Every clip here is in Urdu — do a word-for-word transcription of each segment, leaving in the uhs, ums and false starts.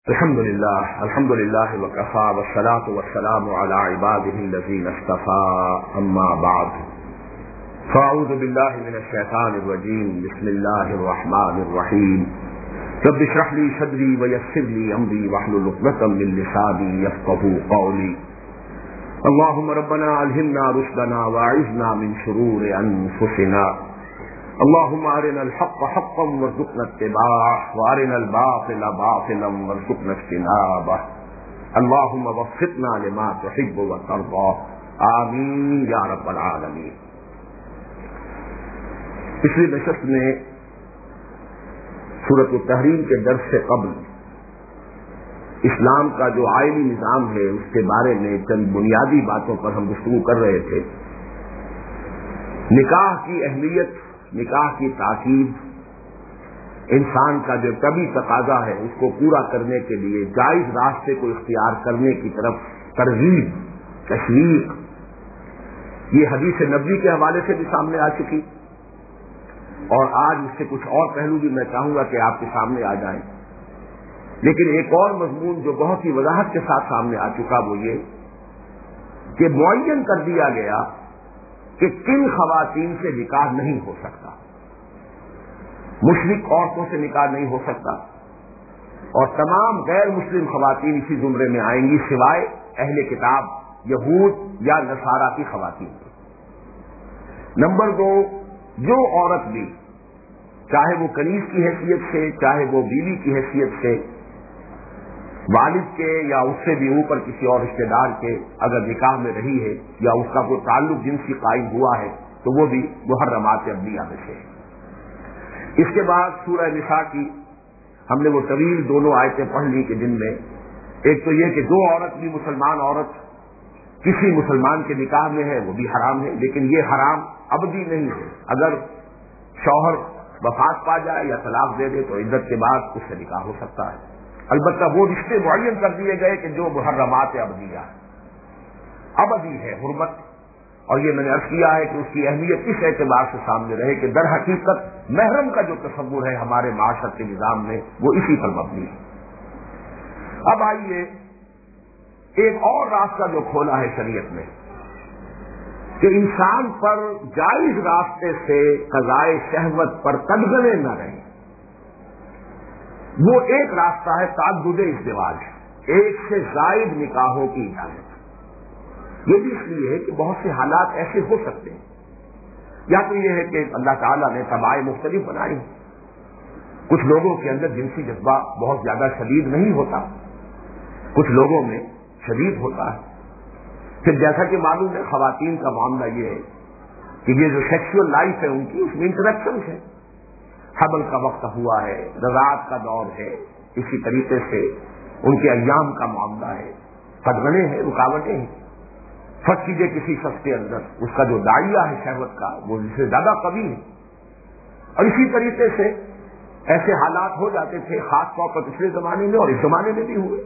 الحمد لله الحمد لله وكفى والصلاة والسلام على عباده الذين اصطفى أما بعد فأعوذ بالله من الشيطان الرجيم بسم الله الرحمن الرحيم رب اشرح لي صدري ويسر لي أمري واحلل عقدة من لساني يفقهوا قولي اللهم ربنا ألهمنا رشدنا وأعذنا من شرور أنفسنا اللهم أرنا الحق حقا وارزقنا اتباعه وأرنا الباطل باطلا وارزقنا اجتنابه اللهم وفقنا لما تحب وترضى آمین یا رب العالمین۔ پچھلی نشست میں سورۃ التحریم کے درس سے قبل اسلام کا جو آئینی نظام ہے اس کے بارے میں چند بنیادی باتوں پر ہم گفتگو کر رہے تھے۔ نکاح کی اہمیت، نکاح کی تاکید، انسان کا جو طبعی تقاضا ہے اس کو پورا کرنے کے لیے جائز راستے کو اختیار کرنے کی طرف ترغیب، تشویق، یہ حدیث نبوی کے حوالے سے بھی سامنے آ چکی، اور آج اس سے کچھ اور پہلو بھی میں چاہوں گا کہ آپ کے سامنے آ جائیں۔ لیکن ایک اور مضمون جو بہت ہی وضاحت کے ساتھ سامنے آ چکا وہ یہ کہ معین کر دیا گیا کہ کن خواتین سے نکاح نہیں ہو سکتا۔ مشرک عورتوں سے نکاح نہیں ہو سکتا، اور تمام غیر مسلم خواتین اسی زمرے میں آئیں گی سوائے اہل کتاب یہود یا نصارہ کی خواتین۔ نمبر دو، جو عورت بھی چاہے وہ کنیز کی حیثیت سے، چاہے وہ بیوی کی حیثیت سے، والد کے یا اس سے بھی اوپر کسی اور رشتے دار کے اگر نکاح میں رہی ہے یا اس کا کوئی تعلق جنسی قائم ہوا ہے تو وہ بھی محرمات عبدیہ میں سے ہے۔ اس کے بعد سورہ نساء کی ہم نے وہ طویل دونوں آیتیں پڑھ لی کہ جن میں ایک تو یہ کہ جو عورت بھی مسلمان عورت کسی مسلمان کے نکاح میں ہے وہ بھی حرام ہے، لیکن یہ حرام ابدی نہیں ہے۔ اگر شوہر وفات پا جائے یا طلاق دے دے تو عدت کے بعد اس سے نکاح ہو سکتا ہے، البتہ وہ رشتے معین کر دیے گئے کہ جو محرمات ابدیہ ابدی ہے حرمت۔ اور یہ میں نے عرض کیا ہے کہ اس کی اہمیت اس اعتبار سے سامنے رہے کہ در حقیقت محرم کا جو تصور ہے ہمارے معاشرت کے نظام میں وہ اسی پر مبنی ہے۔ اب آئیے ایک اور راستہ جو کھولا ہے شریعت میں کہ انسان پر جائز راستے سے قضائے شہوت پر تدغنے نہ رہیں، وہ ایک راستہ ہے تعدد ازدواج، ایک سے زائد نکاحوں کی اجازت۔ یہ بھی اس لیے ہے کہ بہت سے حالات ایسے ہو سکتے ہیں، یا تو یہ ہے کہ اللہ تعالیٰ نے طبائع مختلف بنائی، کچھ لوگوں کے اندر جنسی جذبہ بہت زیادہ شدید نہیں ہوتا، کچھ لوگوں میں شدید ہوتا ہے۔ پھر جیسا کہ معلوم ہے خواتین کا معاملہ یہ ہے کہ یہ جو سیکشول لائف ہے ان کی اس میں انٹریکشن ہے، حمل کا وقت ہوا ہے، رضاعت کا دور ہے، اسی طریقے سے ان کے ایام کا معاملہ ہے، قدغنے ہیں، رکاوٹیں ہیں۔ فرض کیجیے کسی شخص کے اندر اس کا جو داعیہ ہے شہوت کا وہ اس سے زیادہ قوی ہے، اور اسی طریقے سے ایسے حالات ہو جاتے تھے خاص طور پر پچھلے زمانے میں اور اس زمانے میں بھی ہوئے۔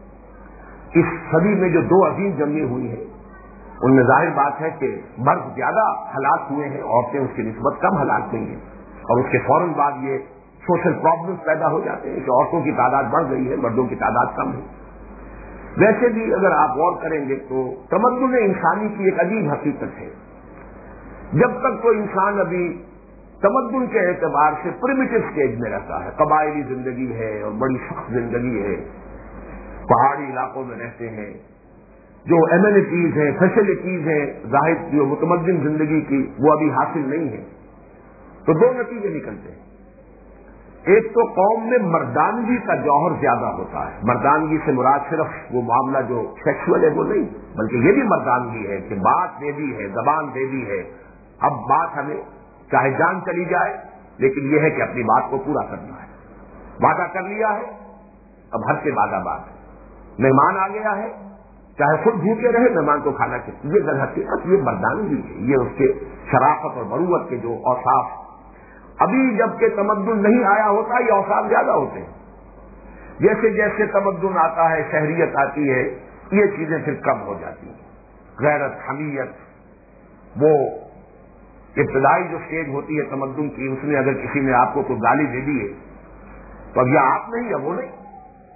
اس صدی میں جو دو عظیم جنگیں ہوئی ہیں ان میں ظاہر بات ہے کہ مرد زیادہ ہلاک ہوئے ہیں، عورتیں اس کی نسبت کم ہلاک ہوئی ہیں، اور اس کے فوراً بعد یہ سوشل پرابلمز پیدا ہو جاتے ہیں کہ عورتوں کی تعداد بڑھ گئی ہے، مردوں کی تعداد کم ہے۔ ویسے بھی اگر آپ غور کریں گے تو تمدن انسانی کی ایک عجیب حقیقت ہے، جب تک تو انسان ابھی تمدن کے اعتبار سے پریمیٹو سٹیج میں رہتا ہے، قبائلی زندگی ہے اور بڑی سخت زندگی ہے، پہاڑی علاقوں میں رہتے ہیں، جو ایمینٹیز ہیں، فیسلٹیز ہیں ظاہر جو متمدن زندگی کی وہ ابھی حاصل نہیں ہے، تو دو نتیجے نکلتے ہیں۔ ایک تو قوم میں مردانگی کا جوہر زیادہ ہوتا ہے، مردانگی سے مراد صرف وہ معاملہ جو سیکشول ہے وہ نہیں، بلکہ یہ بھی مردانگی ہے کہ بات دے دی ہے، زبان دے دی ہے، اب بات ہمیں چاہے جان چلی جائے لیکن یہ ہے کہ اپنی بات کو پورا کرنا ہے، وعدہ کر لیا ہے اب ہر سے وعدہ بات ہے، مہمان آ گیا ہے چاہے خود بھوکے رہے مہمان کو کھانا چاہیے، یہ در حقیقت یہ مردانگی ہے، یہ اس کے شرافت اور بروت کے جو اوصاف ابھی جب کہ تمدن نہیں آیا ہوتا یہ اوصاف زیادہ ہوتے ہیں، جیسے جیسے تمدن آتا ہے شہریت آتی ہے یہ چیزیں پھر کم ہو جاتی ہیں، غیرت، حمیت، وہ ابتدائی جو سٹیج ہوتی ہے تمدن کی اس میں اگر کسی نے آپ کو کوئی گالی دے دی ہے تو اب یہ آپ نہیں ہے وہ نہیں،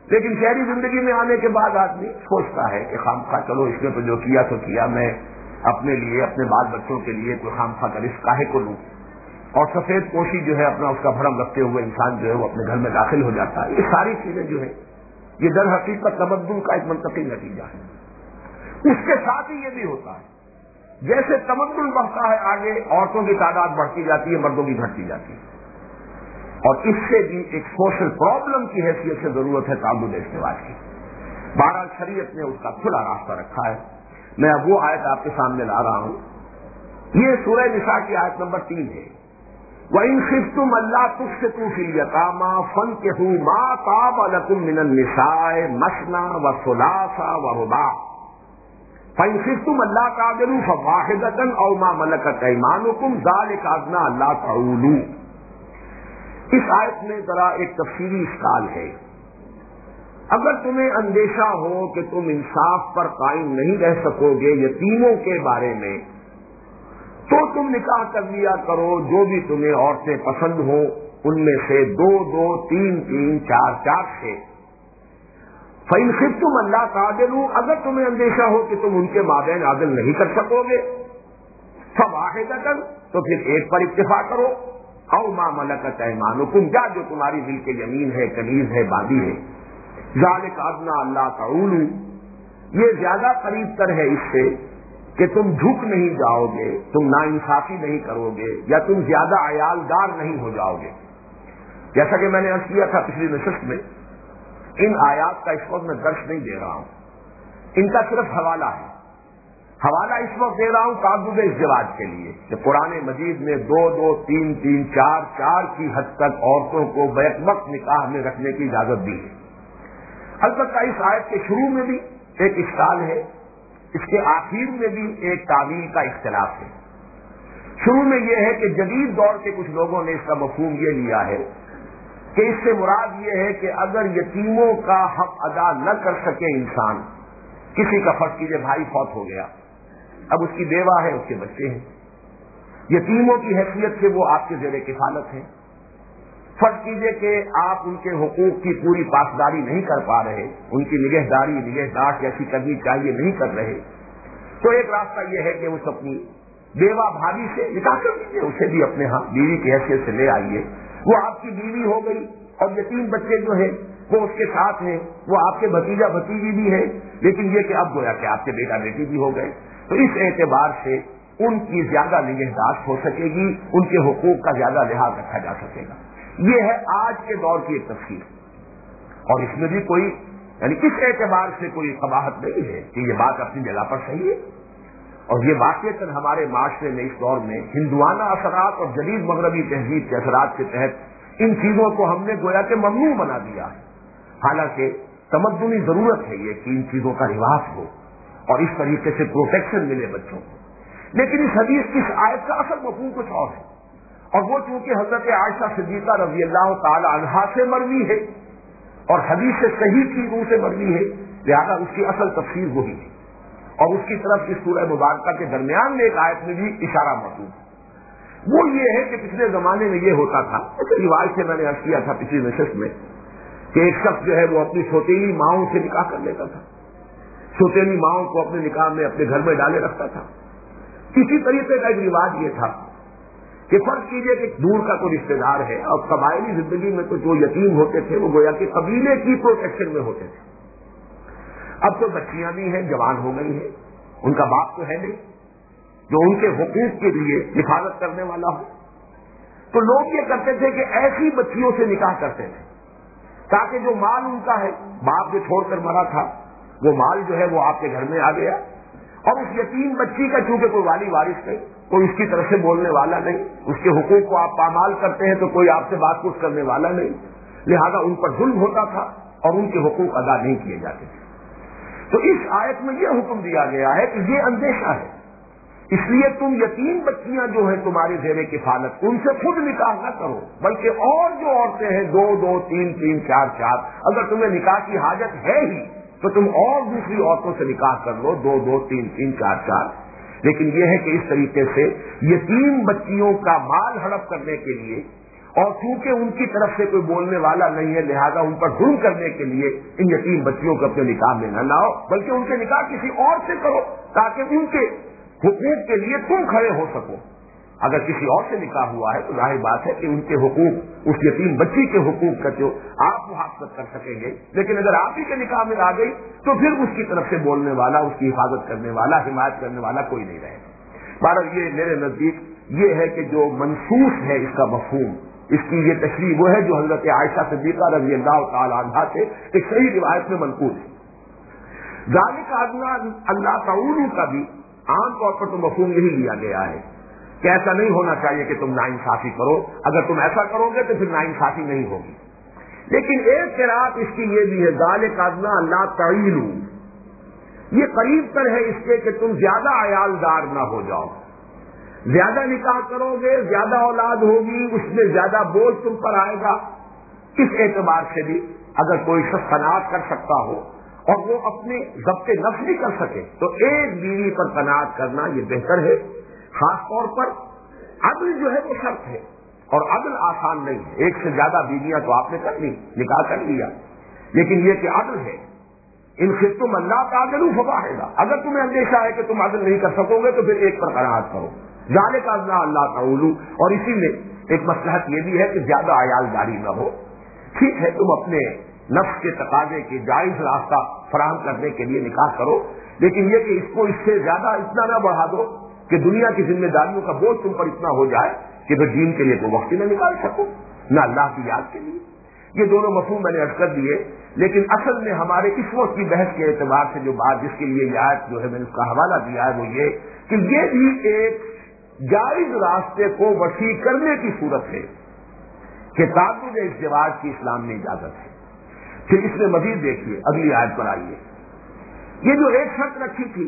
لیکن شہری زندگی میں آنے کے بعد آدمی سوچتا ہے کہ خامخواہ چلو اس نے تو جو کیا تو کیا، میں اپنے لیے اپنے بال بچوں کے لیے کوئی خامخواہ کا رزق کاہے کو لوں، اور سفید پوشی جو ہے اپنا اس کا بھرم رکھتے ہوئے انسان جو ہے وہ اپنے گھر میں داخل ہو جاتا ہے۔ یہ ساری چیزیں جو ہے یہ در حقیقت تمدن کا ایک منطقی نتیجہ ہے۔ اس کے ساتھ ہی یہ بھی ہوتا ہے جیسے تمدن بڑھتا ہے آگے، عورتوں کی تعداد بڑھتی جاتی ہے، مردوں کی گھٹتی جاتی ہے، اور اس سے بھی ایک سوشل پرابلم کی حیثیت سے ضرورت ہے تعدد ازدواج کی۔ بہرحال شریعت نے اس کا کھلا راستہ رکھا ہے۔ میں اب وہ آیت آپ کے سامنے لا رہا ہوں، یہ سورہ نساء کی آیت نمبر تین ہے۔ وَإِنْ خِفْتُمْ أَلَّا تُقْسِطُوا فِي الْيَتَامَىٰ فَانكِحُوا مَا طَابَ لَكُم مِّنَ النِّسَاءِ مَثْنَىٰ وَثُلَاثَ وَرُبَاعَ فَإِنْ خِفْتُمْ أَلَّا تَعْدِلُوا فَوَاحِدَةً أَوْ مَا مَلَكَتْ أَيْمَانُكُمْ ذَٰلِكَ أَدْنَىٰ أَلَّا تَعُولُوا۔ اس آیت میں ذرا ایک تفصیلی اشکال ہے۔ اگر تمہیں اندیشہ ہو کہ تم انصاف پر قائم نہیں رہ سکو گے یتیموں کے بارے میں، تو تم نکاح کر لیا کرو جو بھی تمہیں عورتیں پسند ہوں، ان میں سے دو دو تین تین چار چار سے۔ فَإِنْ خِفْتُمْ أَلَّا تَعْدِلُوا، اگر تمہیں اندیشہ ہو کہ تم ان کے مابین عدل نہیں کر سکو گے، فَوَاحِدَةً، تو پھر ایک پر اکتفا کرو، أَوْ مَا مَلَكَتْ أَيْمَانُكُمْ، یا جو تمہاری ملک یمین ہے، کنیز ہے، باندھی ہے، ذَلِكَ أَدْنَىٰ أَلَّا تَعُولُوا، یہ زیادہ قریب تر ہے اس سے کہ تم جھک نہیں جاؤ گے، تم ناانصافی نہیں کرو گے، یا تم زیادہ عیالدار نہیں ہو جاؤ گے۔ جیسا کہ میں نے عرض کیا تھا پچھلی نشست میں، ان آیات کا اس وقت میں درس نہیں دے رہا ہوں، ان کا صرف حوالہ ہے۔ حوالہ اس وقت دے رہا ہوں تعدد ازدواج کے لیے کہ قرآن مجید نے دو دو تین تین چار چار کی حد تک عورتوں کو بیک وقت نکاح میں رکھنے کی اجازت دی ہے۔ البتہ اس آیت کے شروع میں بھی ایک اشکال ہے، اس کے آخر میں بھی ایک تعویل کا اختلاف ہے۔ شروع میں یہ ہے کہ جدید دور کے کچھ لوگوں نے اس کا مفہوم یہ لیا ہے کہ اس سے مراد یہ ہے کہ اگر یتیموں کا حق ادا نہ کر سکے انسان، کسی کا فرض کیجیے بھائی فوت ہو گیا، اب اس کی بیوہ ہے، اس کے بچے ہیں، یتیموں کی حیثیت سے وہ آپ کے زیر کفالت ہیں، فرض کیجیے کہ آپ ان کے حقوق کی پوری پاسداری نہیں کر پا رہے، ان کی نگہداری نگہداشت جیسی کرنی چاہیے نہیں کر رہے، تو ایک راستہ یہ ہے کہ اس اپنی بیوہ بھابھی سے نکاح کر دیجیے، اسے بھی اپنے ہاں بیوی کی حیثیت سے لے آئیے، وہ آپ کی بیوی ہو گئی، اور یتیم بچے جو ہیں وہ اس کے ساتھ ہیں، وہ آپ کے بھتیجا بھتیجی بھی ہے، لیکن یہ کہ اب گویا کہ آپ کے بیٹا بیٹی بھی ہو گئے، تو اس اعتبار سے ان کی زیادہ نگہداشت ہو سکے گی، ان کے حقوق کا زیادہ لحاظ رکھا جا سکے گا۔ یہ ہے آج کے دور کی ایک تفسیر، اور اس میں بھی کوئی یعنی اس اعتبار سے کوئی قباحت نہیں ہے کہ یہ بات اپنی جگہ پر صحیح ہے، اور یہ واقعتاً ہمارے معاشرے میں اس دور میں ہندوانہ اثرات اور جدید مغربی تہذیب کے اثرات کے تحت ان چیزوں کو ہم نے گویا کہ ممنوع بنا دیا ہے، حالانکہ تمدنی ضرورت ہے یہ کہ ان چیزوں کا رواج ہو اور اس طریقے سے پروٹیکشن ملے بچوں کو۔ لیکن اس حدیث کی اس آیت کا اصل مفہوم کچھ اور ہے، اور وہ چونکہ حضرت عائشہ صدیقہ رضی اللہ تعالی عنہا سے مروی ہے اور حدیث سے صحیح کی روح سے مروی ہے، لہذا اس کی اصل تفسیر وہی ہے، اور اس کی طرف اس سورہ مبارکہ کے درمیان میں ایک آیت میں بھی اشارہ موجود ہے۔ وہ یہ ہے کہ پچھلے زمانے میں یہ ہوتا تھا، رواج سے میں نے عرض کیا تھا پچھلی نشست میں، کہ ایک شخص جو ہے وہ اپنی سوتیلی ماؤں سے نکاح کر لیتا تھا، سوتیلی ماؤں کو اپنے نکاح میں اپنے گھر میں ڈالے رکھتا تھا۔ اسی طریقے کا ایک رواج یہ تھا کہ فرض کیجئے کہ دور کا کوئی رشتے دار ہے، اور قبائلی زندگی میں تو جو یتیم ہوتے تھے وہ گویا کہ قبیلے کی پروٹیکشن میں ہوتے تھے۔ اب تو بچیاں بھی ہیں، جوان ہو گئی ہیں، ان کا باپ تو ہے نہیں جو ان کے حقوق کے لیے حفاظت کرنے والا ہو، تو لوگ یہ کرتے تھے کہ ایسی بچیوں سے نکاح کرتے تھے تاکہ جو مال ان کا ہے، باپ جو چھوڑ کر مرا تھا، وہ مال جو ہے وہ آپ کے گھر میں آ گیا، اور اس یتیم بچی کا چونکہ کوئی والی وارث نہیں، کوئی اس کی طرف سے بولنے والا نہیں، اس کے حقوق کو آپ پامال کرتے ہیں تو کوئی آپ سے بات پوچھ کرنے والا نہیں، لہذا ان پر ظلم ہوتا تھا اور ان کے حقوق ادا نہیں کیے جاتے تھے۔ تو اس آیت میں یہ حکم دیا گیا ہے کہ یہ اندیشہ ہے، اس لیے تم یتیم بچیاں جو ہیں تمہاری زیر کفالت، ان سے خود نکاح نہ کرو، بلکہ اور جو عورتیں ہیں دو دو تین تین چار چار، اگر تمہیں نکاح کی حاجت ہے ہی تو تم اور دوسری عورتوں سے نکاح کر لو، دو دو تین تین چار چار۔ لیکن یہ ہے کہ اس طریقے سے یتیم بچیوں کا مال ہڑپ کرنے کے لیے اور چونکہ ان کی طرف سے کوئی بولنے والا نہیں ہے لہذا ان پر ظلم کرنے کے لیے ان یتیم بچیوں کو اپنے نکاح میں نہ لاؤ، بلکہ ان کے نکاح کسی اور سے کرو تاکہ ان کے حقوق کے لیے تم کھڑے ہو سکو۔ اگر کسی اور سے نکاح ہوا ہے تو ظاہر بات ہے کہ ان کے حقوق، اس یتیم بچی کے حقوق کا جو آپ محافظت کر سکیں گے، لیکن اگر آپ ہی کے نکاح میں آ گئی تو پھر اس کی طرف سے بولنے والا، اس کی حفاظت کرنے والا، حمایت کرنے والا کوئی نہیں رہے گا۔ بہرحال یہ میرے نزدیک یہ ہے کہ جو منسوخ ہے اس کا مفہوم، اس کی یہ تشریح وہ ہے جو حضرت عائشہ صدیقہ رضی اللہ تعالی عنہا سے ایک صحیح روایت میں منقول ہے۔ ذالک ادنیٰ اللہ تعالی کا بھی عام طور پر تو مفہوم یہی لیا گیا ہے کہ ایسا نہیں ہونا چاہیے کہ تم ناانصافی کرو، اگر تم ایسا کرو گے تو پھر ناانصافی نہیں ہوگی۔ لیکن ایک قرات اس کی یہ بھی ہے ذالک ادنیٰ اللہ تعیلوا، یہ قریب تر ہے اس کے کہ تم زیادہ عیال دار نہ ہو جاؤ۔ زیادہ نکاح کرو گے زیادہ اولاد ہوگی، اس میں زیادہ بوجھ تم پر آئے گا۔ اس اعتبار سے بھی اگر کوئی شخص قناعت کر سکتا ہو اور وہ اپنے ضبط نفس بھی کر سکے تو ایک بیوی پر قناعت کرنا یہ بہتر ہے۔ خاص طور پر عدل جو ہے وہ شرط ہے اور عدل آسان نہیں ہے۔ ایک سے زیادہ بیویاں تو آپ نے کر لی، نکاح کر لیا، لیکن یہ کہ عدل ہے۔ ان خفتم اللہ تعدلوا فواحدہ، اگر تمہیں اندیشہ ہے کہ تم عدل نہیں کر سکو گے تو پھر ایک پر قناعت کرو۔ ذالک ادنیٰ اللہ تعالی، اور اسی میں ایک مصلحت یہ بھی ہے کہ زیادہ عیال داری نہ ہو۔ ٹھیک ہے تم اپنے نفس کے تقاضے کے جائز راستہ فراہم کرنے کے لیے نکاح کرو، لیکن یہ کہ اس کو اس سے زیادہ اتنا نہ بڑھا دو کہ دنیا کی ذمہ داریوں کا بوجھ تم پر اتنا ہو جائے کہ پھر دین کے لیے کوئی وقت نہ نکال سکو، نہ اللہ کی یاد کے لیے۔ یہ دونوں مفہوم میں نے عرض کر دیے، لیکن اصل میں ہمارے اس وقت کی بحث کے اعتبار سے جو بات جس کے لیے یہ آیت جو ہے میں نے اس کا حوالہ دیا ہے وہ یہ کہ یہ بھی ایک جائز راستے کو وسیع کرنے کی صورت ہے کہ تعدد ازدواج کی اسلام میں اجازت ہے۔ پھر اس میں مزید دیکھیے اگلی آیت پر آئیے، یہ جو ایک شرط رکھی تھی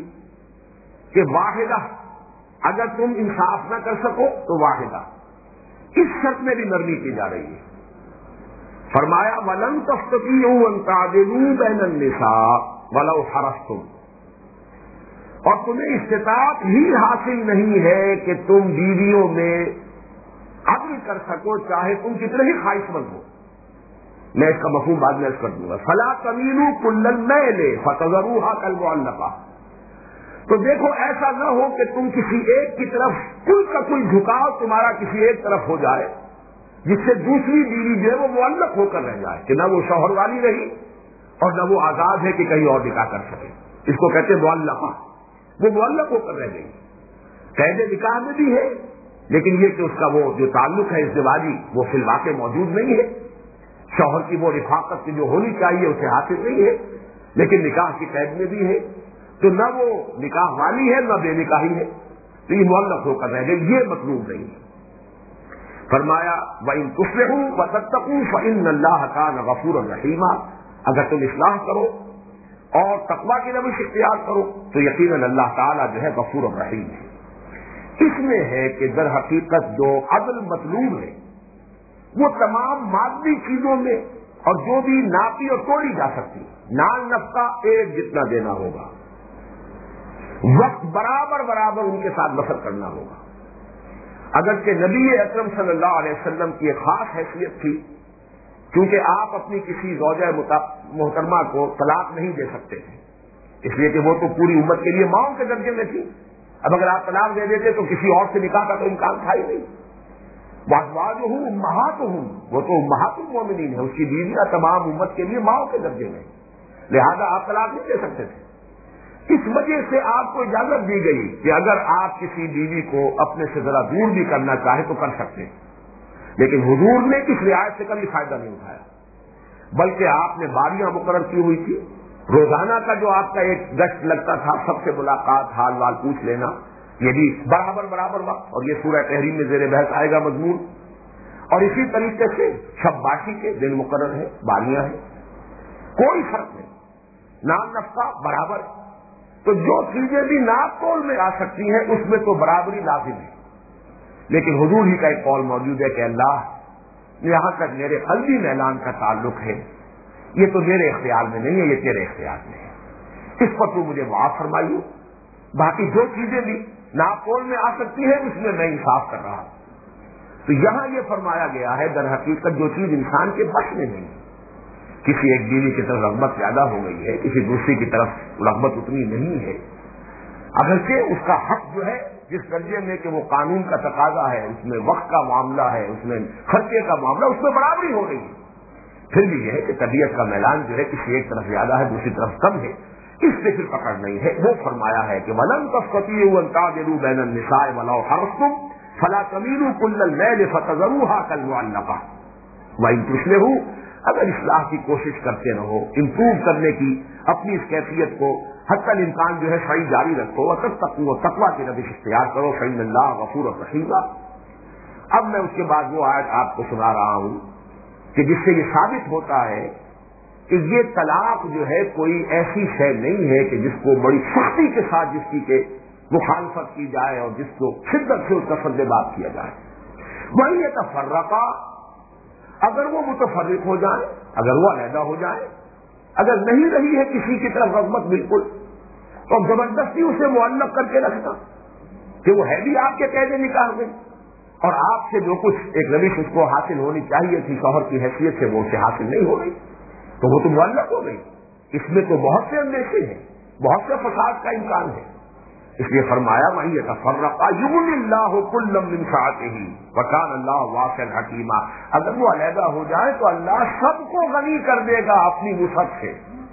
کہ واحدہ، اگر تم انصاف نہ کر سکو تو واحدہ، اس شرط میں بھی نرمی کی جا رہی ہے۔ فرمایا وَلَن تَسْتَطِيعُوا أَن تَعْدِلُوا بَيْنَ النِّسَاءِ وَلَوْ حَرَصْتُمْ، اور تمہیں استطاعت ہی حاصل نہیں ہے کہ تم بیویوں میں عدل کر سکو چاہے تم کتنے ہی خواہش مند ہو۔ میں اس کا مفہوم بعد میں کر دوں گا۔ فَلَا تَمِيلُوا كُلَّ الْمَيْلِ فَتَذَرُوهَا كَالْمُعَلَّقَةِ، تو دیکھو ایسا نہ ہو کہ تم کسی ایک کی طرف کل کا کل جھکاؤ تمہارا کسی ایک طرف ہو جائے جس سے دوسری بیوی جو ہے وہ معلق ہو کر رہ جائے کہ نہ وہ شوہر والی رہی اور نہ وہ آزاد ہے کہ کہیں اور نکاح کر سکے۔ اس کو کہتے ہیں معلقہ، وہ معلق ہو کر رہ گئی۔ قید نکاح میں بھی ہے لیکن یہ کہ اس کا وہ جو تعلق ہے ازدواجی وہ فی الواقع موجود نہیں ہے، شوہر کی وہ رفاقت کی جو ہونی چاہیے اسے حاصل نہیں ہے، لیکن نکاح کی قید میں بھی ہے، تو نہ وہ نکاح والی ہے نہ بے نکاحی ہے، تو یہ معلق ہو کر رہ گئی، یہ مطلوب نہیں ہے۔ فرمایا وَإِن تُصْلِحُوا وَتَتَّقُوا فَإِنَّ اللَّهَ كَانَ غَفُورًا رَحِيمًا، اگر تم اصلاح کرو اور تقویٰ کی روش اختیار کرو تو یقیناً اللہ تعالیٰ جو ہے غفور الرحیم ہے۔ اس میں ہے کہ در حقیقت جو عدل مطلوب ہے وہ تمام مادی چیزوں میں اور جو بھی ناپی اور توڑی جا سکتی، نان نفقہ ایک جتنا دینا ہوگا، وقت برابر برابر ان کے ساتھ بسر کرنا ہوگا۔ اگرچہ نبی اکرم صلی اللہ علیہ وسلم کی ایک خاص حیثیت تھی، کیونکہ آپ اپنی کسی زوجہ محترمہ کو طلاق نہیں دے سکتے تھے، اس لیے کہ وہ تو پوری امت کے لیے ماؤں کے درجے میں تھی۔ اب اگر آپ طلاق دے دیتے تو کسی اور سے نکاح کا تو امکان تھا ہی نہیں۔ وازواجہ امہاتہم، وہ تو امہات المومنین ہے، اس کی بیویاں تمام امت کے لیے ماؤں کے درجے میں، لہذا آپ طلاق نہیں دے سکتے تھے۔ اس وجہ سے آپ کو اجازت دی گئی کہ اگر آپ کسی بیوی کو اپنے سے ذرا دور بھی کرنا چاہے تو کر سکتے ہیں، لیکن حضور نے اس رعایت سے کبھی فائدہ نہیں اٹھایا، بلکہ آپ نے باریاں مقرر کی ہوئی تھی، روزانہ کا جو آپ کا ایک گشت لگتا تھا، سب سے ملاقات حال وال پوچھ لینا، یہ بھی برابر برابر وقت، اور یہ سورہ تحریم میں زیر بحث آئے گا مضمون، اور اسی طریقے سے شب باشی کے دن مقرر ہے، باریاں ہیں، کوئی فرق نہیں، نان نفقہ برابر، تو جو چیزیں بھی ناپ تول میں آ سکتی ہیں اس میں تو برابری لازم ہے، لیکن حضور ہی کا ایک قول موجود ہے کہ اللہ یہاں تک میرے قلبی میلان کا تعلق ہے، یہ تو میرے اختیار میں نہیں ہے، یہ تیرے اختیار میں ہے، اس پر تو مجھے معاف فرمائیے، باقی جو چیزیں بھی ناپ تول میں آ سکتی ہیں اس میں میں انصاف کر رہا ہوں۔ تو یہاں یہ فرمایا گیا ہے در حقیقت جو چیز انسان کے بس میں نہیں، کسی ایک بیوی کی طرف رغبت پیدا ہو گئی ہے، کسی دوسری کی طرف رغبت اتنی نہیں ہے، اگرچہ اس کا حق جو ہے جس درجے میں کہ وہ قانون کا تقاضا ہے، اس میں وقت کا معاملہ ہے، اس میں خرچے کا معاملہ، اس میں برابری ہو رہی ہے، پھر بھی یہ ہے کہ طبیعت کا میلان جو ہے کسی ایک طرف زیادہ ہے دوسری طرف کم ہے، اس سے پھر پکڑ نہیں ہے۔ وہ فرمایا ہے کہ وَلَن تَسْتَطِيعُوا أَن تَعْدِلُوا بَيْنَ النِّسَاءِ وَلَوْ حَرَصْتُمْ فَلَا تَمِيلُوا كُلَّ الْمَيْلِ فَتَذَرُوهَا كَالْمُعَلَّقَةِ وَإِن تُصْلِحُوا، اگر اصلاح کی کوشش کرتے رہو، امپروو کرنے کی اپنی اس کیفیت کو حتی الامکان جو ہے صحیح جاری رکھو، وَتَتَّقُوا تقویٰ کی روش اختیار کرو، فَإِنَّ اللَّهَ غَفُورٌ رَحِیمٌ۔ اب میں اس کے بعد وہ آیت آپ کو سنا رہا ہوں کہ جس سے یہ ثابت ہوتا ہے کہ یہ طلاق جو ہے کوئی ایسی شے نہیں ہے کہ جس کو بڑی سختی کے ساتھ جس کی کہ مخالفت کی جائے اور جس کو شدت سے اس کا سد بات کیا جائے۔ وہی یتفرقا، اگر وہ متفرق ہو جائیں، اگر وہ علیحدہ ہو جائیں، اگر نہیں رہی ہے کسی کی طرف رغبت بالکل، تو زبردستی اسے معلق کر کے رکھنا کہ وہ ہے بھی آپ کے قید نکاح میں اور آپ سے جو کچھ ایک روش اس کو حاصل ہونی چاہیے تھی شوہر کی حیثیت سے وہ اسے حاصل نہیں ہو رہی، تو وہ تو معلق ہو گئی۔ اس میں تو بہت سے اندیشے ہیں، بہت سے فساد کا امکان ہے، اس لیے فرمایا وَإِن يَتَفَرَّقَا يُغْنِ اللَّهُ كُلًّا مِّن سَعَتِهِ وَكَانَ اللَّهُ وَاسِعًا حَكِيمًا۔ اگر وہ علیحدہ ہو جائے تو اللہ سب کو غنی کر دے گا اپنی وسعت سے،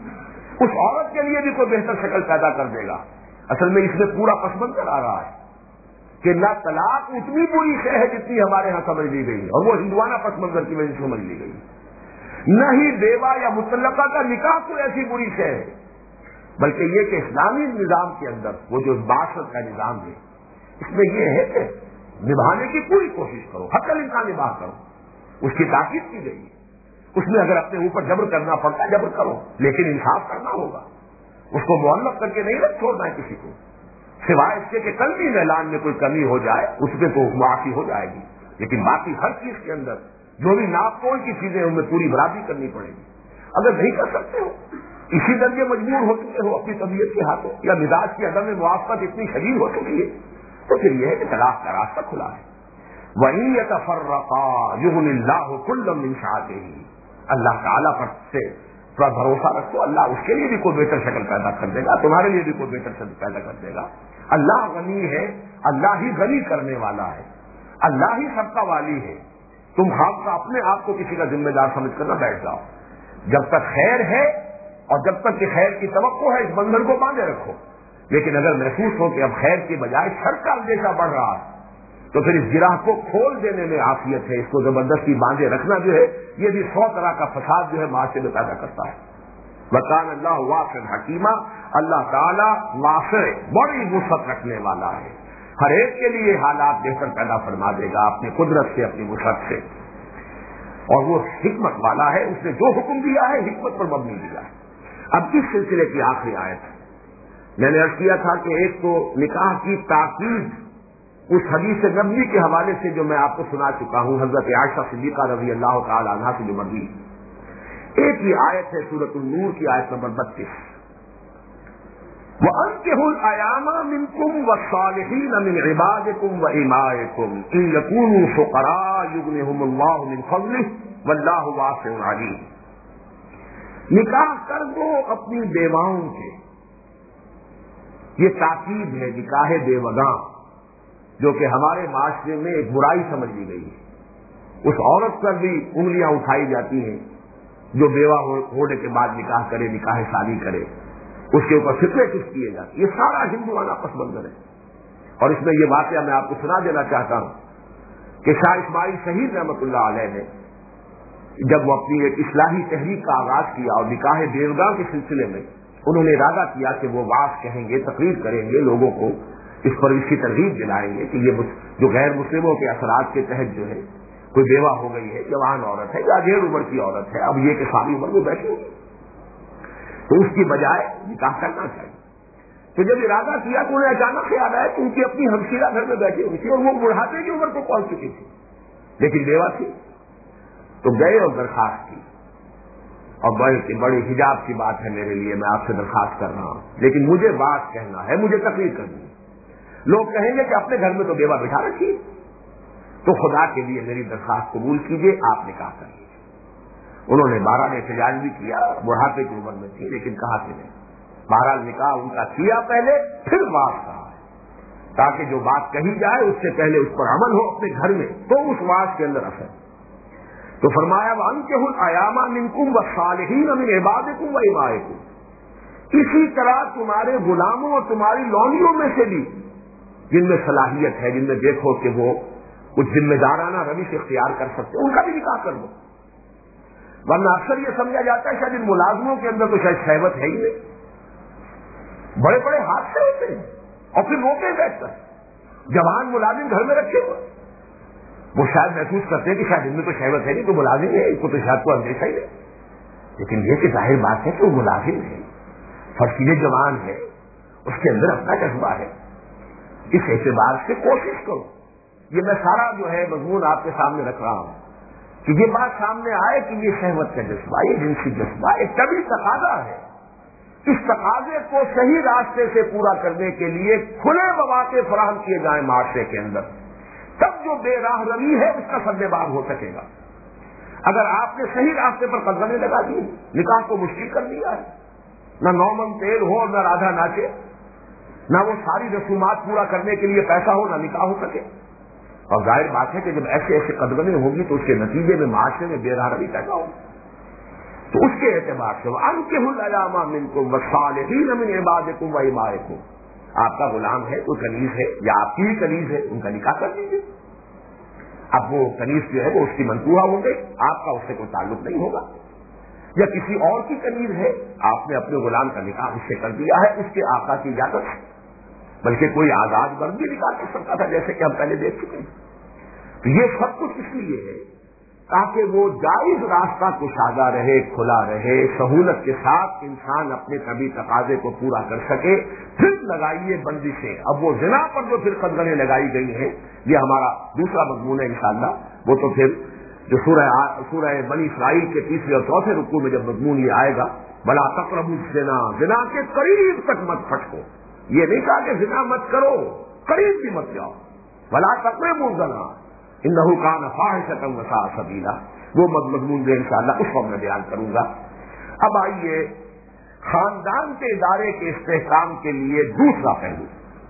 اس عورت کے لیے بھی کوئی بہتر شکل پیدا کر دے گا۔ اصل میں اس میں پورا پس منظر آ رہا ہے کہ نہ طلاق اتنی بری شے ہے جتنی ہمارے ہاں سمجھ لی گئی اور وہ ہندوانہ پس منظر کی وجہ سے سمجھ لی گئی، نہ ہی بیوہ یا مطلقہ کا نکاح کوئی ایسی بری شے ہے، بلکہ یہ کہ اسلامی نظام کے اندر وہ جو معاشرت کا نظام ہے اس میں یہ ہے کہ نبھانے کی پوری کوشش کرو، حتی الامکان نباہ کرو، اس کی تاکید کی گئی، اس میں اگر اپنے اوپر جبر کرنا پڑتا ہے جبر کرو، لیکن انصاف کرنا ہوگا، اس کو معلق کر کے نہیں رکھ چھوڑنا ہے کسی کو، سوائے اس کے کہ قلبی میلان میں کوئی کمی ہو جائے اس میں تو معافی ہو جائے گی، لیکن باقی ہر چیز کے اندر جو بھی ناپ توڑ کی چیزیں ان میں پوری برابری کرنی پڑے گی۔ اگر نہیں کر سکتے ہو، اسی درجے مجبور ہو چکے ہو اپنی طبیعت کے ہاتھوں یا مزاج کی عدم موافقت اتنی شدید ہو چکی ہے، تو پھر یہ ہے کہ طلاق کا راستہ کھلا ہے۔ وَإِن يَتَفَرَّقَا يُغْنِ اللَّهُ كُلًّا مِّن سَعَتِهِ، اللہ تعالیٰ پر سے تھوڑا بھروسہ رکھو، اللہ اس کے لیے بھی کوئی بہتر شکل پیدا کر دے گا، تمہارے لیے بھی کوئی بہتر شکل پیدا کر دے گا۔ اللہ غنی ہے، اللہ ہی غنی کرنے والا ہے، اللہ ہی سب کا والی ہے۔ تم خاص کا اپنے آپ کو کسی کا ذمہ دار سمجھ کر نہ بیٹھ جاؤ، جب تک خیر ہے اور جب تک کہ خیر کی توقع ہے اس بندھن کو باندھے رکھو، لیکن اگر محسوس ہو کہ اب خیر کی بجائے شر کا اندیشہ بڑھ رہا ہے تو پھر اس گراہ کو کھول دینے میں عافیت ہے، اس کو زبردستی باندھے رکھنا جو ہے یہ بھی سو طرح کا فساد جو ہے معاشرے میں پیدا کرتا ہے۔ وَكَانَ اللَّهُ وَاسِعًا حَكِيمًا، اللہ تعالیٰ واسع بڑی وسعت رکھنے والا ہے، ہر ایک کے لیے حالات بہتر پیدا فرما دے گا اپنی قدرت سے اپنی وسعت سے، اور وہ حکمت والا ہے، اس نے جو حکم دیا ہے حکمت پر مبنی دیا ہے۔ اب اس سلسلے کی آخری آیت میں نے عرض کیا تھا کہ ایک تو نکاح کی تاکید اس حدیث نبوی کے حوالے سے جو میں آپ کو سنا چکا ہوں حضرت عائشہ صدیقہ رضی اللہ تعالی عنہا سے جو مروی، ایک ہی آیت ہے سورۃ النور کی آیت نمبر بتیس، وَأَنكِحُوا الْأَيَامَ مِنكُمْ وَالصَّالِحِينَ مِنْ عِبَادِكُمْ وَإِمَائِكُمْ إِنْ يَكُونُوا فُقَرَاءَ يُغْنِهُمُ اللَّهُ مِنْ فَضْلِهِ وَاللَّهُ وَاسِعٌ عَلِيمٌ۔ نکاح کر دو اپنی بیواؤں سے، یہ تاکید ہے نکاح بیوگاں جو کہ ہمارے معاشرے میں ایک برائی سمجھ لی گئی ہے، اس عورت پر بھی انگلیاں اٹھائی جاتی ہیں جو بیوہ ہونے کے بعد نکاح کرے، نکاح شادی کرے، اس کے اوپر فتوے کس کیے جاتے، یہ سارا ہندوانہ پس منظر ہے۔ اور اس میں یہ واقعہ میں آپ کو سنا دینا چاہتا ہوں کہ شاہ اسماعیل شہید رحمۃ اللہ علیہ نے جب وہ اپنی ایک اصلاحی تحریک کا آغاز کیا اور نکاح بیوگاں کے سلسلے میں انہوں نے ارادہ کیا کہ وہ واعظ کہیں گے، تقریر کریں گے، لوگوں کو اس پر اس کی ترغیب دلائیں گے کہ یہ جو غیر مسلموں کے اثرات کے تحت جو ہے کوئی بیوہ ہو گئی ہے، جوان عورت ہے یا ڈیڑھ عمر کی عورت ہے، اب یہ کہ ساری عمر میں بیٹھی ہوگی تو اس کی بجائے نکاح کرنا چاہیے۔ تو جب ارادہ کیا تو انہیں اچانک خیال آیا کہ ان کی اپنی ہمشیرہ گھر میں بیٹھی ہوئی تھی اور وہ بڑھاپے کی عمر کو پہنچ چکی تھی لیکن بیوہ تھی، تو گئے اور درخواست کی، اور بڑے کہ بڑی حجاب کی بات ہے میرے لیے، میں آپ سے درخواست کر رہا ہوں لیکن مجھے بات کہنا ہے، مجھے تقریر کرنی ہے۔ لوگ کہیں گے کہ اپنے گھر میں تو بیوہ بٹھا رکھی، تو خدا کے لیے میری درخواست قبول کیجیے، آپ نکاح کر لیجیے۔ انہوں نے بہرحال احتجاج بھی کیا، بڑھاپے کی عمر میں تھی لیکن کہا کہ نہیں، بہرحال نکاح ان کا کیا پہلے، پھر واس کہا ہے تاکہ جو بات کہی جائے اس سے پہلے اس پر عمل ہو اپنے گھر میں، تو اس واس کے اندر اثر۔ تو فرمایا وَأَنكِحُوا الْأَيَامَ مِنكُمْ وَالصَّالِحِينَ مِنْ عِبَادِكُمْ وَإِمَائِكُمْ، اسی طرح تمہارے غلاموں اور تمہاری لونیوں میں سے بھی جن میں صلاحیت ہے، جن میں دیکھو کہ وہ کچھ ذمہ دارانہ روش اختیار کر سکتے، ان کا بھی نکاح کر دو۔ ورنہ اکثر یہ سمجھا جاتا ہے شاید ان ملازموں کے اندر تو شاید شہوت ہے ہی نہیں، بڑے بڑے حادثے ہوتے ہیں اور پھر روکے بیٹھ کر جوان ملازم گھر میں رکھے ہوئے، وہ شاید محسوس کرتے ہیں کہ شاید ان میں تو شہوت ہے نہیں، تو ملازم ہے، اس کو تو شاید کوئی اندیشہ ہی نہیں۔ لیکن یہ کہ ظاہر بات ہے کہ وہ ملازم ہے، فرسیلے جوان ہے، اس کے اندر اپنا جذبہ ہے۔ اس اعتبار سے کوشش کرو، یہ میں سارا جو ہے مضمون آپ کے سامنے رکھ رہا ہوں کہ یہ بات سامنے آئے کہ یہ شہوت کا جذبہ، یہ جنسی جذبہ ایک طبعی تقاضا ہے۔ اس تقاضے کو صحیح راستے سے پورا کرنے کے لیے کھلے مواقع فراہم کیے جائیں معاشرے کے اندر، تب جو بے راہ روی ہے اس کا سدباب ہو سکے گا۔ اگر آپ نے صحیح راستے پر قدمیں لگا دی، نکاح کو مشکل کر دیا ہے، نہ نو من تیل ہو اور نہ رادھا ناچے، نہ وہ ساری رسومات پورا کرنے کے لیے پیسہ ہو، نہ نکاح ہو سکے، اور ظاہر بات ہے کہ جب ایسے ایسے قدمیں ہوگی تو اس کے نتیجے میں معاشرے میں بے راہ روی پیدا ہوگی۔ تو اس کے اعتبار سے وَأَنكِحُوا الْأَيَامَ مِنكُمْ وَالصَّالِحِينَ مِنْ عِبَادِكُمْ وَإِمَائِكُمْ، آپ کا غلام ہے، کوئی کنیز ہے یا آپ کی کنیز ہے، ان کا نکاح کر دیجیے۔ اب وہ کنیز جو ہے وہ اس کی منقوہ ہو گئی، آپ کا اس سے کوئی تعلق نہیں ہوگا، یا کسی اور کی کنیز ہے، آپ نے اپنے غلام کا نکاح اس سے کر دیا ہے اس کے آقا کی اجازت سے، بلکہ کوئی آزاد مرد بھی نکاح کر سکتا تھا جیسے کہ ہم پہلے دیکھ چکے ہیں۔ تو یہ سب کچھ اس لیے ہے تاکہ وہ جائز راستہ کشادہ رہے، کھلا رہے، سہولت کے ساتھ انسان اپنے طبی تقاضے کو پورا کر سکے۔ پھر لگائیے بندشیں، اب وہ زنا پر جو پھر قدغنیں لگائی گئی ہیں، یہ ہمارا دوسرا مضمون ہے انشاءاللہ، وہ تو پھر جو سورہ سورہ بنی اسرائیل کے تیسرے اور چوتھے رکوع میں جب مضمون یہ آئے گا، بلا تقربوا الزنا، زنا کے قریب تک مت پھٹکو، یہ نہیں کہا کہ زنا مت کرو، قریب بھی مت جاؤ، بلا تقربوا الزنا انہ کان فاحشۃ وساء سبیلا، وہ مضمون جو انشاءاللہ اس وقت میں بیان کروں گا۔ اب آئیے خاندان کے ادارے کے استحکام کے لیے دوسرا پہلو،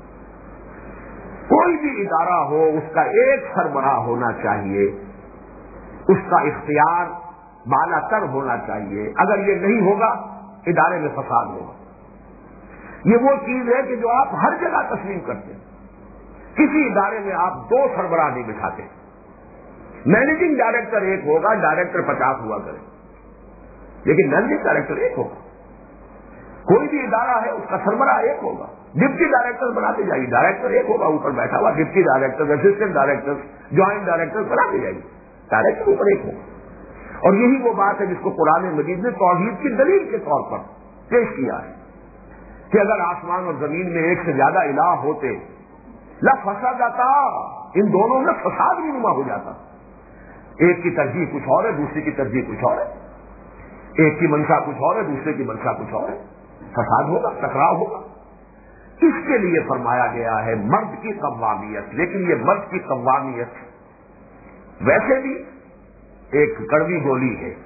کوئی بھی ادارہ ہو اس کا ایک سربراہ ہونا چاہیے، اس کا اختیار بالا تر ہونا چاہیے، اگر یہ نہیں ہوگا ادارے میں فساد ہوگا۔ یہ وہ چیز ہے کہ جو آپ ہر جگہ تسلیم کرتے ہیں، کسی ادارے میں آپ دو سربراہ نہیں بٹھاتے، مینیجنگ ڈائریکٹر ایک ہوگا، ڈائریکٹر پچاس ہوا کرے، لیکن مینیجنگ ڈائریکٹر ایک ہوگا۔ کوئی بھی ادارہ ہے اس کا سربراہ ایک ہوگا، ڈپٹی ڈائریکٹر بناتے جائیے، ڈائریکٹر ایک ہوگا اوپر بیٹھا ہوا، deputy director, assistant director, joint director بناتے جائیے، ڈائریکٹر اوپر ایک ہوگا۔ اور یہی وہ بات ہے جس کو قرآن مجید نے توحید کی دلیل کے طور پر پیش کیا ہے کہ اگر آسمان اور زمین میں ایک سے زیادہ الہ ہوتے لفسدتا، ان دونوں میں فساد بھی نما ہو جاتا، ایک کی ترجیح کچھ اور ہے، دوسری کی ترجیح کچھ اور ہے، ایک کی منشا کچھ اور ہے، دوسرے کی منشا کچھ اور ہے، فساد ہوگا، ٹکراؤ ہوگا۔ اس کے لیے فرمایا گیا ہے مرد کی قوامیت، لیکن یہ مرد کی قوامیت ویسے بھی ایک کڑوی گولی ہے،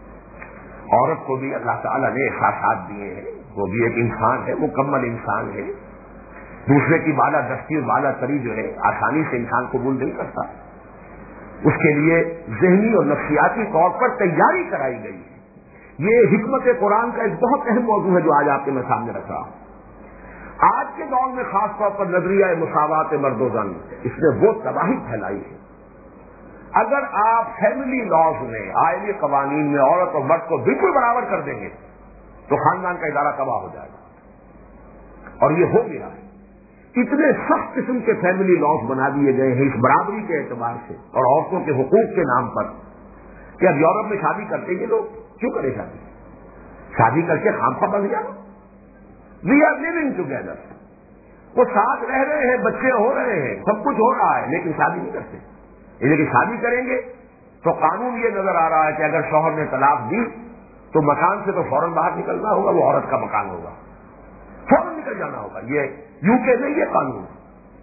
عورت کو بھی اللہ تعالیٰ نے احساسات دیے ہیں، وہ بھی ایک انسان ہے، مکمل انسان ہے، دوسرے کی بالا دستی اور بالا تری جو ہے آسانی سے انسان قبول نہیں کرتا، اس کے لیے ذہنی اور نفسیاتی طور پر تیاری کرائی گئی ہے۔ یہ حکمت قرآن کا ایک بہت اہم موضوع ہے جو آج آپ کے میں سامنے رکھ رہا ہوں۔ آج کے دور میں خاص طور پر نظریہ مساوات مرد و زن، اس نے وہ تباہی پھیلائی ہے۔ اگر آپ فیملی لاز میں، آئلی قوانین میں عورت اور مرد کو بالکل برابر کر دیں گے تو خاندان کا ادارہ تباہ ہو جائے گا، اور یہ ہو گیا ہے۔ اتنے سخت قسم کے فیملی لاز بنا دیے گئے ہیں اس برابری کے اعتبار سے اور عورتوں کے حقوق کے نام پر کہ اب یورپ میں شادی کرتے ہیں لوگ، کیوں کرے شادی؟ شادی کر کے خامخواہ بن جانا، وی آر لیونگ ٹوگیدر، وہ ساتھ رہ رہے ہیں، بچے ہو رہے ہیں، سب کچھ ہو رہا ہے، لیکن شادی نہیں کرتے۔ لیکن شادی کریں گے تو قانون یہ نظر آ رہا ہے کہ اگر شوہر نے طلاق دی تو مکان سے تو فوراً باہر نکلنا ہوگا، وہ عورت کا مکان ہوگا، فوراً نکل جانا ہوگا۔ یہ یو کے میں یہ قانون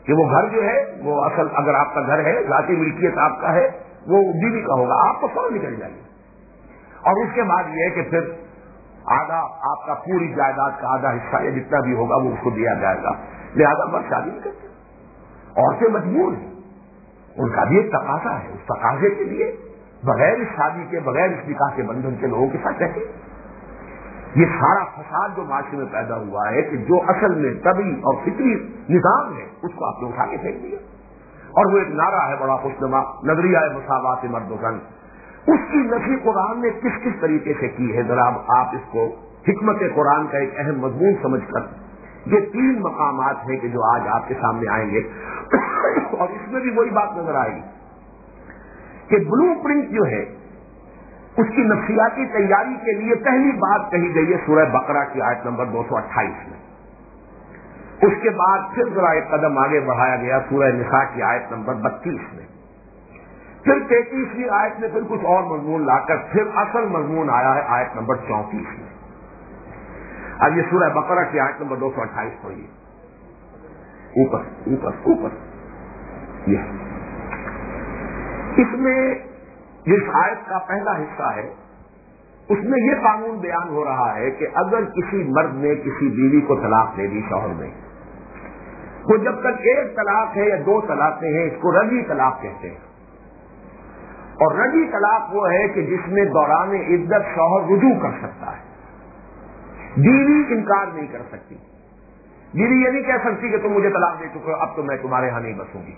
کہ وہ گھر جو ہے وہ اصل اگر آپ کا گھر ہے ذاتی ملکیت آپ کا ہے وہ بیوی کا ہوگا, آپ کو فوراً نکل جائیے. اور اس کے بعد یہ ہے کہ پھر آدھا آپ کا پوری جائیداد کا آدھا حصہ یا جتنا بھی ہوگا وہ اس کو دیا جائے گا. لہٰذا مرد شادی نہیں کرتے, عورتیں مجبور ہیں, ان کا بھی ایک تقاضا ہے, اس تقاضے کے لیے بغیر اس شادی کے بغیر اس نکاح کے بندھن کے لوگوں کے ساتھ رہتے. یہ سارا فساد جو معاشرے میں پیدا ہوا ہے کہ جو اصل میں طبعی اور فطری نظام ہے اس کو آپ نے اٹھا کے پھینک دیا. اور وہ ایک نعرہ ہے بڑا خوشنما, نظریہ مساوات مرد و زن, اس کی نفی قرآن نے کس کس طریقے سے کی ہے. ذرا آپ اس کو حکمت قرآن کا ایک اہم مضمون سمجھ کر, یہ تین مقامات ہیں کہ جو آج آپ کے سامنے آئیں گے اور اس میں بھی وہی بات نظر آئے گی کہ بلو پرنٹ جو ہے اس کی نفسیاتی تیاری کے لیے پہلی بات کہی گئی ہے سورہ بقرہ کی آیت نمبر دو سو اٹھائیس میں. اس کے بعد پھر ذرا ایک قدم آگے بڑھایا گیا سورہ نساء کی آیت نمبر بتیس میں. پھر تینتیسویں آیت میں پھر کچھ اور مضمون لا کر پھر اصل مضمون آیا ہے آیت نمبر چونتیس میں. اب یہ سورہ بقرہ کی آیت نمبر دو سو اٹھائیس پڑھیے, اوپر اوپر اوپر. یہ اس میں جس آیت کا پہلا حصہ ہے اس میں یہ قانون بیان ہو رہا ہے کہ اگر کسی مرد نے کسی بیوی کو طلاق دے دی شوہر میں, تو جب تک ایک طلاق ہے یا دو طلاقیں ہیں اس کو رجعی طلاق کہتے ہیں. اور رجعی طلاق وہ ہے کہ جس میں دوران عدت شوہر رجوع کر سکتا ہے, بیوی انکار نہیں کر سکتی. بیوی یہ نہیں کہہ سکتی کہ تم مجھے طلاق دے چکے ہو اب تو میں تمہارے ہاں نہیں بسوں گی,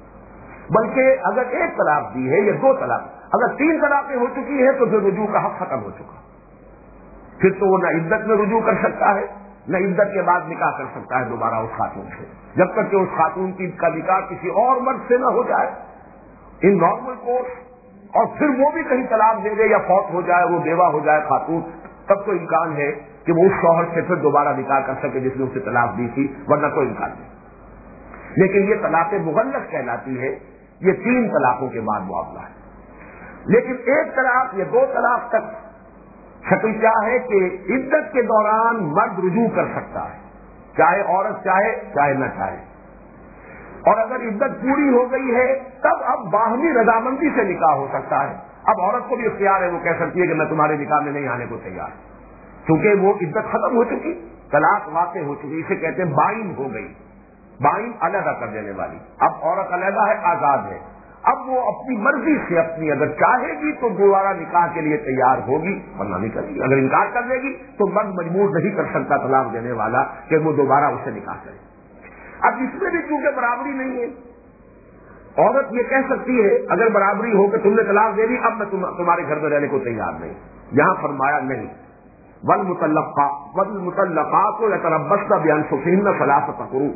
بلکہ اگر ایک طلاق دی ہے یا دو طلاق, اگر تین طلاقیں ہو چکی ہیں تو پھر رجوع کا حق ختم ہو چکا. پھر تو وہ نہ عدت میں رجوع کر سکتا ہے نہ عدت کے بعد نکاح کر سکتا ہے دوبارہ اس خاتون سے, جب تک کہ اس خاتون کی کا نکاح کسی اور مرد سے نہ ہو جائے ان نارمل کورس, اور پھر وہ بھی کہیں طلاق دے دے یا فوت ہو جائے, وہ بیوہ ہو جائے خاتون, تب تو امکان ہے کہ وہ اس شوہر سے پھر دوبارہ نکاح کر سکے جس نے اسے طلاق دی تھی, ورنہ کوئی امکان نہیں. لیکن یہ طلاق مغلق کہلاتی ہے, یہ تین طلاقوں کے بعد معاملہ ہے. لیکن ایک طلاق یا دو طلاق تک شکل کیا ہے کہ عدت کے دوران مرد رجوع کر سکتا ہے, چاہے عورت چاہے چاہے نہ چاہے. اور اگر عدت پوری ہو گئی ہے تب اب باہمی رضامندی سے نکاح ہو سکتا ہے. اب عورت کو بھی اختیار ہے, وہ کہہ سکتی ہے کہ میں تمہارے نکاح میں نہیں آنے کو تیار, کیونکہ وہ عدت ختم ہو چکی, طلاق واقع ہو چکی. اسے کہتے ہیں بائن ہو گئی, بائن علیحدہ کر دینے والی. اب عورت علیحدہ ہے, آزاد ہے, اب وہ اپنی مرضی سے اپنی اگر چاہے گی تو دوبارہ نکاح کے لیے تیار ہوگی, ورنہ نہیں کرے گی. اگر انکار کر دے گی تو مرد مجبور نہیں کر سکتا طلاق دینے والا کہ وہ دوبارہ اس سے نکاح کرے. اب اس میں بھی چونکہ برابری نہیں ہے, عورت یہ کہہ سکتی ہے اگر برابری ہو کہ تم نے طلاق دے دی اب میں تمہارے گھر میں رہنے کو تیار نہیں. یہاں فرمایا نہیں, والمطلقات والمطلقات یتربصن بانفسهن ثلاثة قروء,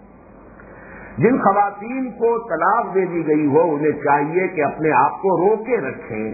جن خواتین کو طلاق دے دی گئی ہو انہیں چاہیے کہ اپنے آپ کو روکے رکھیں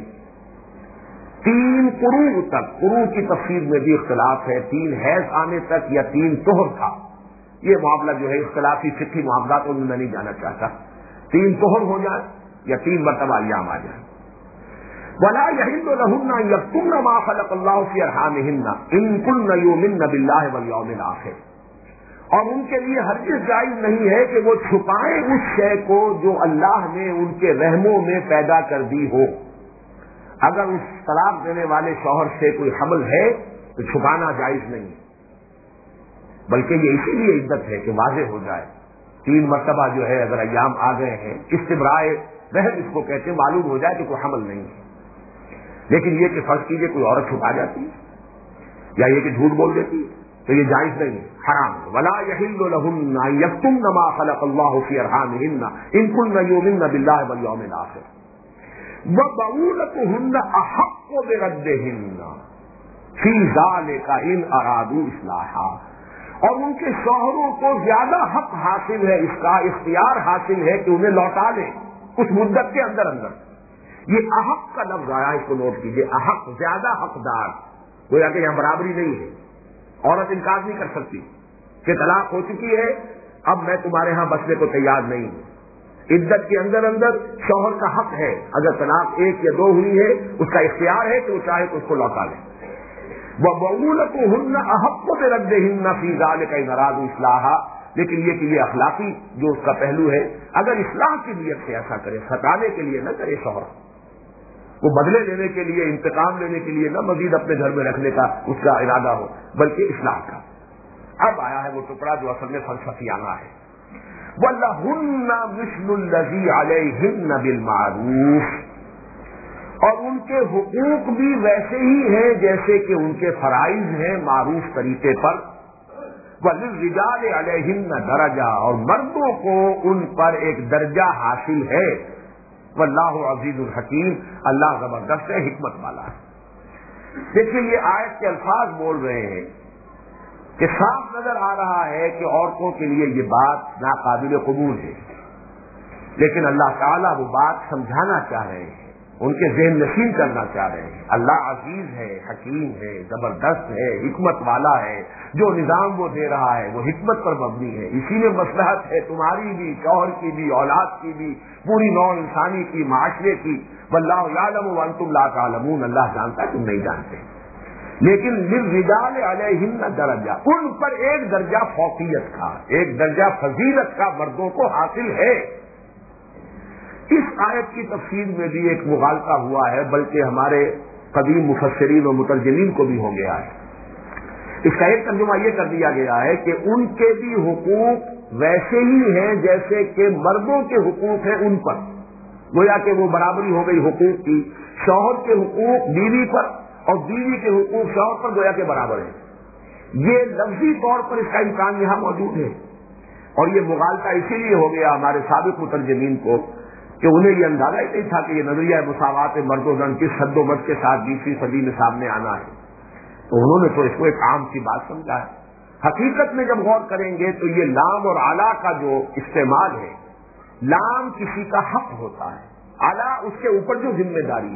تین قروء تک. قروء کی تفسیر میں بھی اختلاف ہے, تین حیض آنے تک یا تین طہر کا. یہ معاملہ جو ہے اختلافی فقہی معاملات ان میں نہیں جانا چاہتا, تین طہر ہو جائے یا تین مرتبہ ایام آ جائیں. ولا يحل لهن ان يكتمن ما خلق الله في ارحامهن ان كن يؤمن بالله واليوم الاخر, اور ان کے لیے ہرگز جائز نہیں ہے کہ وہ چھپائیں اس شے کو جو اللہ نے ان کے رحموں میں پیدا کر دی ہو. اگر اس طلاق دینے والے شوہر سے کوئی حمل ہے تو چھپانا جائز نہیں, بلکہ یہ اسی لیے عدت ہے کہ واضح ہو جائے. تین مرتبہ جو ہے اگر ایام آ گئے ہیں, استبراء رحم اس کو کہتے ہیں, معلوم ہو جائے کہ کوئی حمل نہیں ہے. لیکن یہ کہ فرض کیجئے کوئی عورت چھپا جاتی ہے یا یہ کہ جھوٹ بول دیتی ہے تو یہ جائز نہیں ہے, حرام. ولا يحل لهن ان يكتمن ما خلق الله في ارحامهن ان كن يؤمن بالله واليوم الاخر وبعولتهن احق بردهن في ذلك ان ارادوا اصلاحا, اور ان کے شوہروں کو زیادہ حق حاصل ہے, اس کا اختیار حاصل ہے کہ انہیں لوٹا لیں کچھ مدت کے اندر اندر. یہ احق کا لفظ آیا, اس کو نوٹ کیجئے, احق زیادہ حقدار. گویا کہ یہاں برابری نہیں ہے, عورت انکار نہیں کر سکتی کہ طلاق ہو چکی ہے اب میں تمہارے ہاں بسنے کو تیار نہیں ہوں. عدت کے اندر اندر شوہر کا حق ہے, اگر طلاق ایک یا دو ہوئی ہے اس کا اختیار ہے کہ وہ چاہے تو اس کو لوٹا لے. وَبَعُولَتُهُنَّ أَحَقُّ بِرَدِّهِنَّ فِي ذَلِكَ إِنْ أَرَادُوا إِصْلَاحًا, لیکن یہ کہ یہ اخلاقی جو اس کا پہلو ہے، اگر اصلاح کی نیت سے ایسا کرے، ستانے کے لیے نہ کرے شوہر، وہ بدلے لینے کے لیے، انتقام لینے کے لیے نہ مزید اپنے گھر میں رکھنے کا اس کا ارادہ ہو، بلکہ اصلاح کا۔ اب آیا ہے وہ ٹکڑا جو اصل میں فلسفیانہ ہے، وَلَهُنَّ مِثْلُ الَّذِي عَلَيْهِنَّ بِالْمَعْرُوفِ، اور ان کے حقوق بھی ویسے ہی ہیں جیسے کہ ان کے فرائض ہیں معروف طریقے پر۔ وَلِلرِّجَالِ عَلَيْهِنَّ دَرَجَةٌ، اور مردوں کو ان پر ایک درجہ حاصل ہے۔ واللہ عزیز الحکیم، اللہ زبردست ہے، حکمت والا ہے۔ دیکھیے یہ آیت کے الفاظ بول رہے ہیں کہ صاف نظر آ رہا ہے کہ عورتوں کے لیے یہ بات ناقابل قبول ہے، لیکن اللہ تعالیٰ وہ بات سمجھانا چاہ رہے ہیں، ان کے ذہن نشین کرنا چاہ رہے ہیں۔ اللہ عزیز ہے، حکیم ہے، زبردست ہے، حکمت والا ہے، جو نظام وہ دے رہا ہے وہ حکمت پر مبنی ہے، اسی میں مصلحت ہے تمہاری بھی، شوہر کی بھی، اولاد کی بھی، پوری نوع انسانی کی، معاشرے کی۔ واللہ یعلم وانتم لا تعلمون، اللہ جانتا ہے تم نہیں جانتے۔ لیکن للرجال علیہن درجہ، ان پر ایک درجہ فوقیت کا، ایک درجہ فضیلت کا مردوں کو حاصل ہے۔ اس آیت کی تفسیر میں بھی ایک مغالطہ ہوا ہے، بلکہ ہمارے قدیم مفسرین و مترجمین کو بھی ہو گیا ہے۔ اس کا ایک ترجمہ یہ کر دیا گیا ہے کہ ان کے بھی حقوق ویسے ہی ہیں جیسے کہ مردوں کے حقوق ہیں ان پر، گویا کہ وہ برابری ہو گئی حقوق کی، شوہر کے حقوق بیوی پر اور بیوی کے حقوق شوہر پر گویا کہ برابر ہے۔ یہ لفظی طور پر اس کا امکان یہاں موجود ہے، اور یہ مغالطہ اسی لیے ہو گیا ہمارے سابق مترجمین کو کہ انہیں یہ اندازہ ہی نہیں تھا کہ یہ نظریہ مساوات مرد و زن کس حد و مد کے ساتھ بیسویں صدی میں سامنے آنا ہے، تو انہوں نے تو اس کو ایک عام سی بات سمجھا ہے۔ حقیقت میں جب غور کریں گے تو یہ لام اور اعلیٰ کا جو استعمال ہے، لام کسی کا حق ہوتا ہے، اعلیٰ اس کے اوپر جو ذمہ داری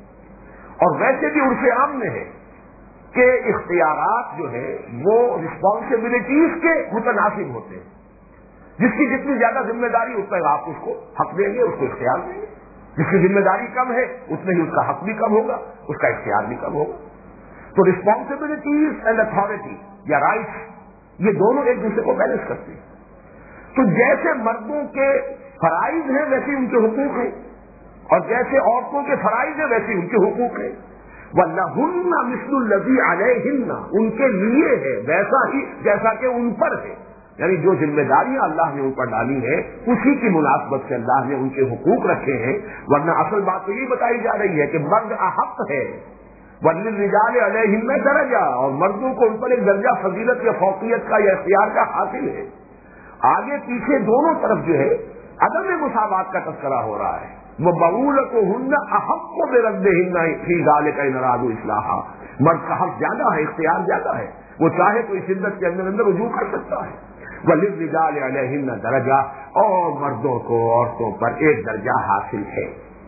ہے، اور ویسے بھی عرف عام میں ہے کہ اختیارات جو ہے وہ رسپانسبلٹیز کے متناسب ہوتے ہیں، جس کی جتنی زیادہ ذمہ داری اس پر آپ اس کو حق دیں گے، اس کو اختیار دیں گے، جس کی ذمہ داری کم ہے اس میں ہی اس کا حق بھی کم ہوگا، اس کا اختیار بھی کم ہوگا۔ تو رسپانسبلٹیز اینڈ اتھارٹی یا رائٹس، یہ دونوں ایک دوسرے کو بیلنس کرتے ہیں۔ تو جیسے مردوں کے فرائض ہیں ویسے ان کے حقوق ہیں، اور جیسے عورتوں کے فرائض ہیں ویسے ان کے حقوق ہیں۔ وَلَهُنَّ مِثْلُ الَّذِي عَلَيْهِنَّ، ان کے لیے ہے ویسا ہی جیسا کہ ان پر ہے، یعنی جو ذمہ داریاں اللہ نے ان پر ڈالی ہیں اسی کی مناسبت سے اللہ نے ان کے حقوق رکھے ہیں، ورنہ اصل بات تو یہ بتائی جا رہی ہے کہ مرد احق ہے، وَلِلرِّجَالِ عَلَيْهِنَّ دَرَجَةٌ، اور مردوں کو ان پر ایک درجہ فضیلت یا فوقیت کا یا اختیار کا حاصل ہے۔ آگے پیچھے دونوں طرف جو ہے عدم مساوات کا تذکرہ ہو رہا ہے۔ وَبَعُولَتُهُنَّ أَحَقُّ بِرَدِّهِنَّ فِي ذَلِكَ إِنْ أَرَادُوا إِصْلَاحًا، مرد کا حق زیادہ ہے، اختیار زیادہ ہے، وہ چاہے تو اس عدت کے اندر اندر رجوع کر سکتا ہے۔ وَلِلرِّجَالِ عَلَيْهِنَّ دَرَجَةٌ، اور مردوں کو عورتوں پر ایک درجہ حاصل ہے۔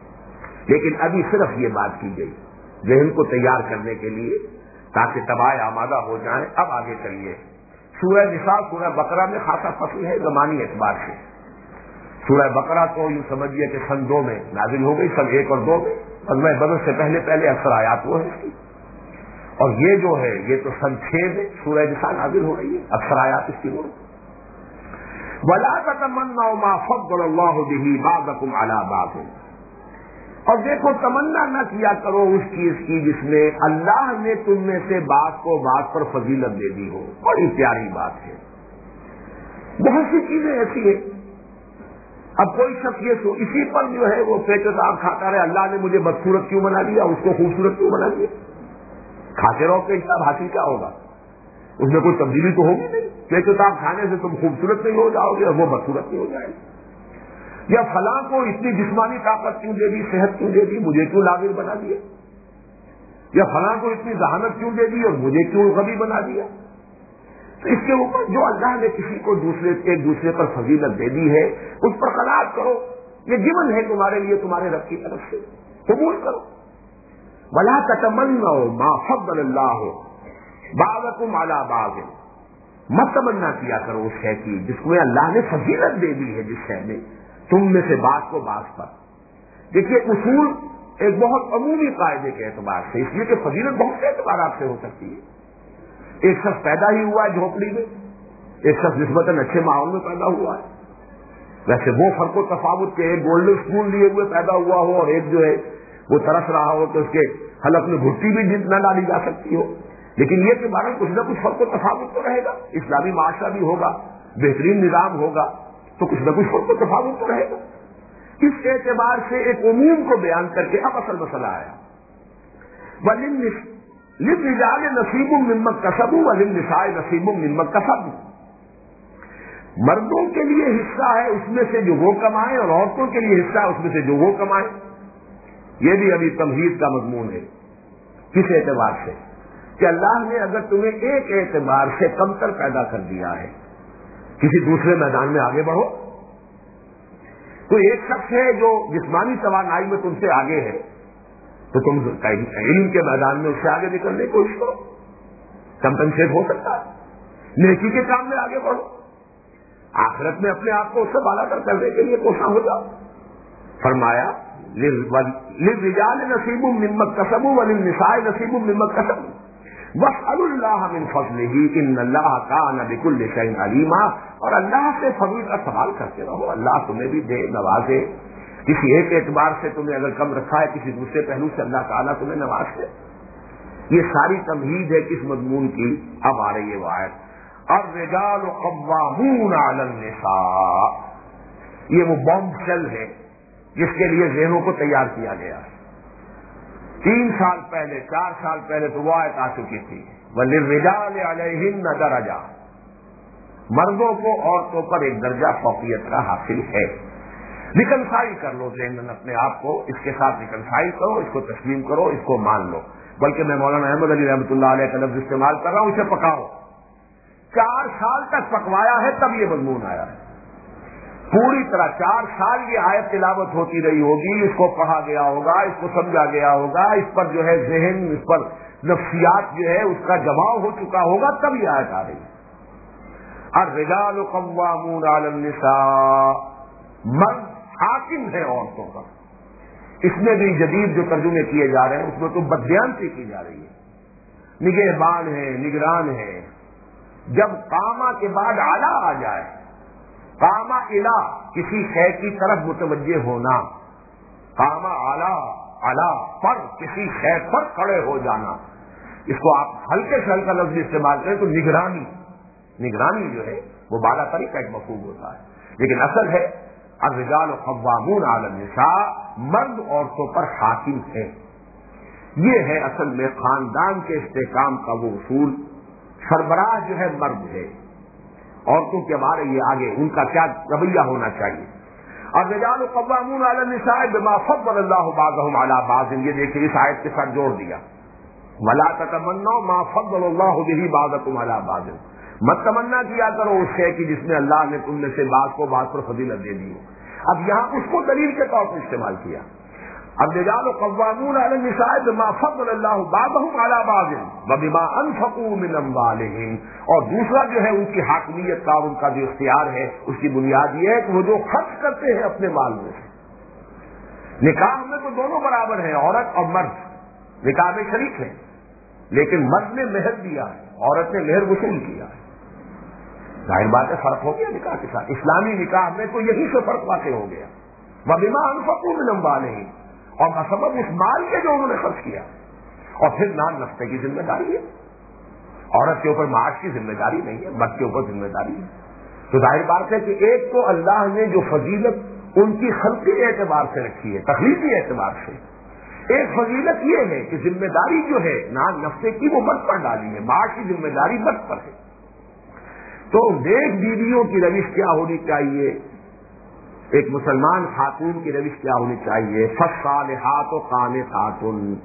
لیکن ابھی صرف یہ بات کی گئی ذہن کو تیار کرنے کے لیے تاکہ تباہ آمادہ ہو جائیں۔ اب آگے چلیے، سورہ نساء سورہ بقرہ میں خاصا فصل ہے زمانی اعتبار سے۔ سورہ بقرہ تو یوں سمجھیے کہ سن دو میں نازل ہو گئی، سن ایک اور دو میں، اور میں بدر سے پہلے پہلے اکثر آیات وہ ہے اس کی، اور یہ جو ہے یہ تو سن چھ میں سورہ نساء نازل ہو رہی ہے، اکثر آیات اس کی وہ۔ وَلَا تَتَمَنَّوْا مَا فَضَّلَ اللَّهُ بِهِ بَعْضَكُمْ عَلَىٰ بَعْضٍ، اور دیکھو تمنا نہ کیا کرو اس چیز کی جس میں اللہ نے تم میں سے بعض کو بعض پر فضیلت دے دی ہو۔ بڑی پیاری بات ہے، بہت سی چیزیں ایسی ہیں۔ اب کوئی شخص یہ سو اسی پر جو ہے وہ پیٹ صاحب کھاتا رہے، اللہ نے مجھے بدصورت کیوں بنا دیا، اس کو خوبصورت کیوں بنا دیا، کھاتے رہو کہ حساب حاصل کیا ہوگا، اس میں کوئی تبدیلی تو ہوگی نہیں۔ پیٹ صاحب کھانے سے تم خوبصورت نہیں ہو جاؤ گے اور وہ بدصورت نہیں ہو جائے گی، یا فلاں کو اتنی جسمانی طاقت کیوں دے دی، صحت کیوں دے دی، مجھے کیوں لاغر بنا دیا، یا فلاں کو اتنی ذہانت کیوں دے دی اور مجھے کیوں غبی بنا دیا۔ تو اس کے اوپر جو اللہ نے کسی کو دوسرے ایک دوسرے پر فضیلت دے دی ہے اس پر قناعت کرو، یہ جمن ہے تمہارے لیے تمہارے رب کی طرف سے، قبول کرو۔ وَلَا تَتَمَنَّوْا مَا فَضَّلَ اللَّهُ بَعْضَكُمْ عَلَىٰ بَعْضٍ، مت تمنا کیا کرو اس شے کی جس میں اللہ نے فضیلت دے دی ہے، جس شے میں تم میں سے بعض کو بعض پر۔ دیکھیے اصول ایک بہت عمومی قاعدے کے اعتبار سے، اس لیے کہ فضیلت بہت سے اعتبارات سے ہو سکتی ہے۔ ایک شخص پیدا ہی ہوا ہے جھونپڑی میں، ایک شخص نسبتاً اچھے ماحول میں پیدا ہوا ہے. ویسے وہ فرق و تفاوت کے ایک گولڈن اسپون لیے ہوئے پیدا ہوا ہو اور ایک جو ہے وہ ترس رہا ہو کہ اس کے حلق میں گھٹی بھی نہ ڈالی جا سکتی ہو, لیکن یہ کہ بارے کچھ نہ کچھ فرق و تفاوت تو رہے گا. اسلامی معاشرہ بھی ہوگا, بہترین نظام ہوگا, تو کچھ نہ کچھ فرق و تفاوت تو رہے گا. اس اعتبار سے ایک عموم کو بیان کر کے اب اصل مسئلہ آیا. للرجال نصیب مما اکتسبوا وللنساء نصیب مما اکتسبن. مردوں کے لیے حصہ ہے اس میں سے جو وہ کمائیں, اور عورتوں کے لیے حصہ ہے اس میں سے جو وہ کمائیں. یہ بھی ابھی تمہید کا مضمون ہے. کس اعتبار سے کہ اللہ نے اگر تمہیں ایک اعتبار سے کمتر پیدا کر دیا ہے, کسی دوسرے میدان میں آگے بڑھو. تو ایک شخص ہے جو جسمانی توانائی میں تم سے آگے ہے, تو تم علم کے میدان میں اس سے آگے نکلنے کی کوشش کرو, کمپنسیٹ ہو سکتا ہے. نیکی کے کام میں آگے بڑھو, آخرت میں اپنے آپ کو اس سے بالا تر کرنے کے لیے کوشاں ہو جاؤ. فرمایا للرجال نصیب مما اکتسبوا وللنساء نصیب مما اکتسبن واسألوا اللہ من فضلہ ان اللہ کان بکل شیء علیما. اور اللہ سے فضل کا سوال کرتے رہو, اللہ تمہیں بھی دے نوازے. کسی ایک اعتبار سے تمہیں اگر کم رکھا ہے, کسی دوسرے پہلو سے اللہ تعالیٰ تمہیں نواز دے. یہ ساری تمہید ہے کس مضمون کی. اب آ رہی ہے وہ آیت, الرجال قوامون علی النساء. یہ وہ بومب شل ہے جس کے لیے ذہنوں کو تیار کیا گیا. تین سال پہلے, چار سال پہلے تو وہ آیت آ چکی تھی, وَلِلرِّجَالِ عَلَيْهِنَّ دَرَجَةٌ. مردوں کو عورتوں پر ایک درجہ فوقیت کا حاصل ہے. ریکنسائل کر لو ذہن اپنے آپ کو, اس کے ساتھ ریکنسائل کرو, اس کو تسلیم کرو, اس کو مان لو. بلکہ میں مولانا احمد علی رحمۃ اللہ علیہ کا لفظ استعمال کر رہا ہوں, اسے پکاؤ. چار سال تک پکوایا ہے تب یہ مضمون آیا ہے. پوری طرح چار سال یہ آیت تلاوت ہوتی رہی ہوگی, اس کو پڑھا گیا ہوگا, اس کو سمجھا گیا ہوگا, اس پر جو ہے ذہن, اس پر نفسیات جو ہے اس کا جماؤ ہو چکا ہوگا, تب یہ آیت آ رہی ہے. الرجال قوامون علی النساء. مرد حاکم ہے عورتوں پر. اس میں بھی جدید جو ترجمے کیے جا رہے ہیں اس میں تو بددیانتی کی جا رہی ہے. نگہبان ہے, نگران ہے. جب قامہ کے بعد اعلیٰ آ جائے, قامہ الا کسی شے کی طرف متوجہ ہونا, قامہ اعلیٰ اعلیٰ پر کسی شے پر کھڑے ہو جانا, اس کو آپ ہلکے سے ہلکا لفظ استعمال کریں تو نگرانی. نگرانی جو ہے وہ بالا تری کا ایک مفہوم ہوتا ہے, لیکن اصل ہے الرجال قوامون علی النساء. مرد عورتوں پر حاکم ہے. یہ ہے اصل میں خاندان کے استحکام کا وہ اصول. سربراہ جو ہے مرد ہے, عورتوں کے بارے یہ آگے ان کا کیا رویہ ہونا چاہیے. الرجال قوامون علی النساء بما فضل اللہ بعضهم علی بعض. یہ دیکھیں اس آیت کے ساتھ جوڑ دیا, ولا تتمنوا ما فضل اللہ به بعضکم علی بعض. مت تمنا کیا کرو اس شے کی جس میں اللہ نے تم میں سے بعض کو بعض پر فضیلت دے دی. اب یہاں اس کو دلیل کے طور پر استعمال کیا. الرجال قوامون علی النساء بما فضل اللہ بعضهم علی بعض وبما انفقوا من اموالهم. اور دوسرا جو ہے ان کی حاکمیت کا اور ان کا جو اختیار ہے اس کی بنیاد یہ ہے کہ وہ جو خرچ کرتے ہیں اپنے مال میں سے. نکاح میں تو دونوں برابر ہیں, عورت اور مرد نکاح میں شریک ہیں, لیکن مرد نے مہر دیا ہے, عورت نے مہر وصول کیا ہے. ظاہر بات ہے فرق ہو گیا نکاح کے ساتھ. اسلامی نکاح میں تو یہی سے فرق واقع ہو گیا. وبما انفقوا من اموالهم, اور بسبب اس مال کے جو انہوں نے خرچ کیا. اور پھر نان نفقے کی ذمہ داری ہے, عورت کے اوپر معاش کی ذمہ داری نہیں ہے, مرد کے اوپر ذمہ داری ہے. تو ظاہر بات ہے کہ ایک تو اللہ نے جو فضیلت ان کی خلقی اعتبار سے رکھی ہے, تخلیقی اعتبار سے, ایک فضیلت یہ ہے کہ ذمہ داری جو ہے نان نفقے کی وہ مرد پر ڈالی ہے, معاش کی ذمہ داری مرد پر ہے. تو نیک بیویوں کی روش کیا ہونی چاہیے, ایک مسلمان خاتون کی روش کیا ہونی چاہیے. فالصالحات قانتات.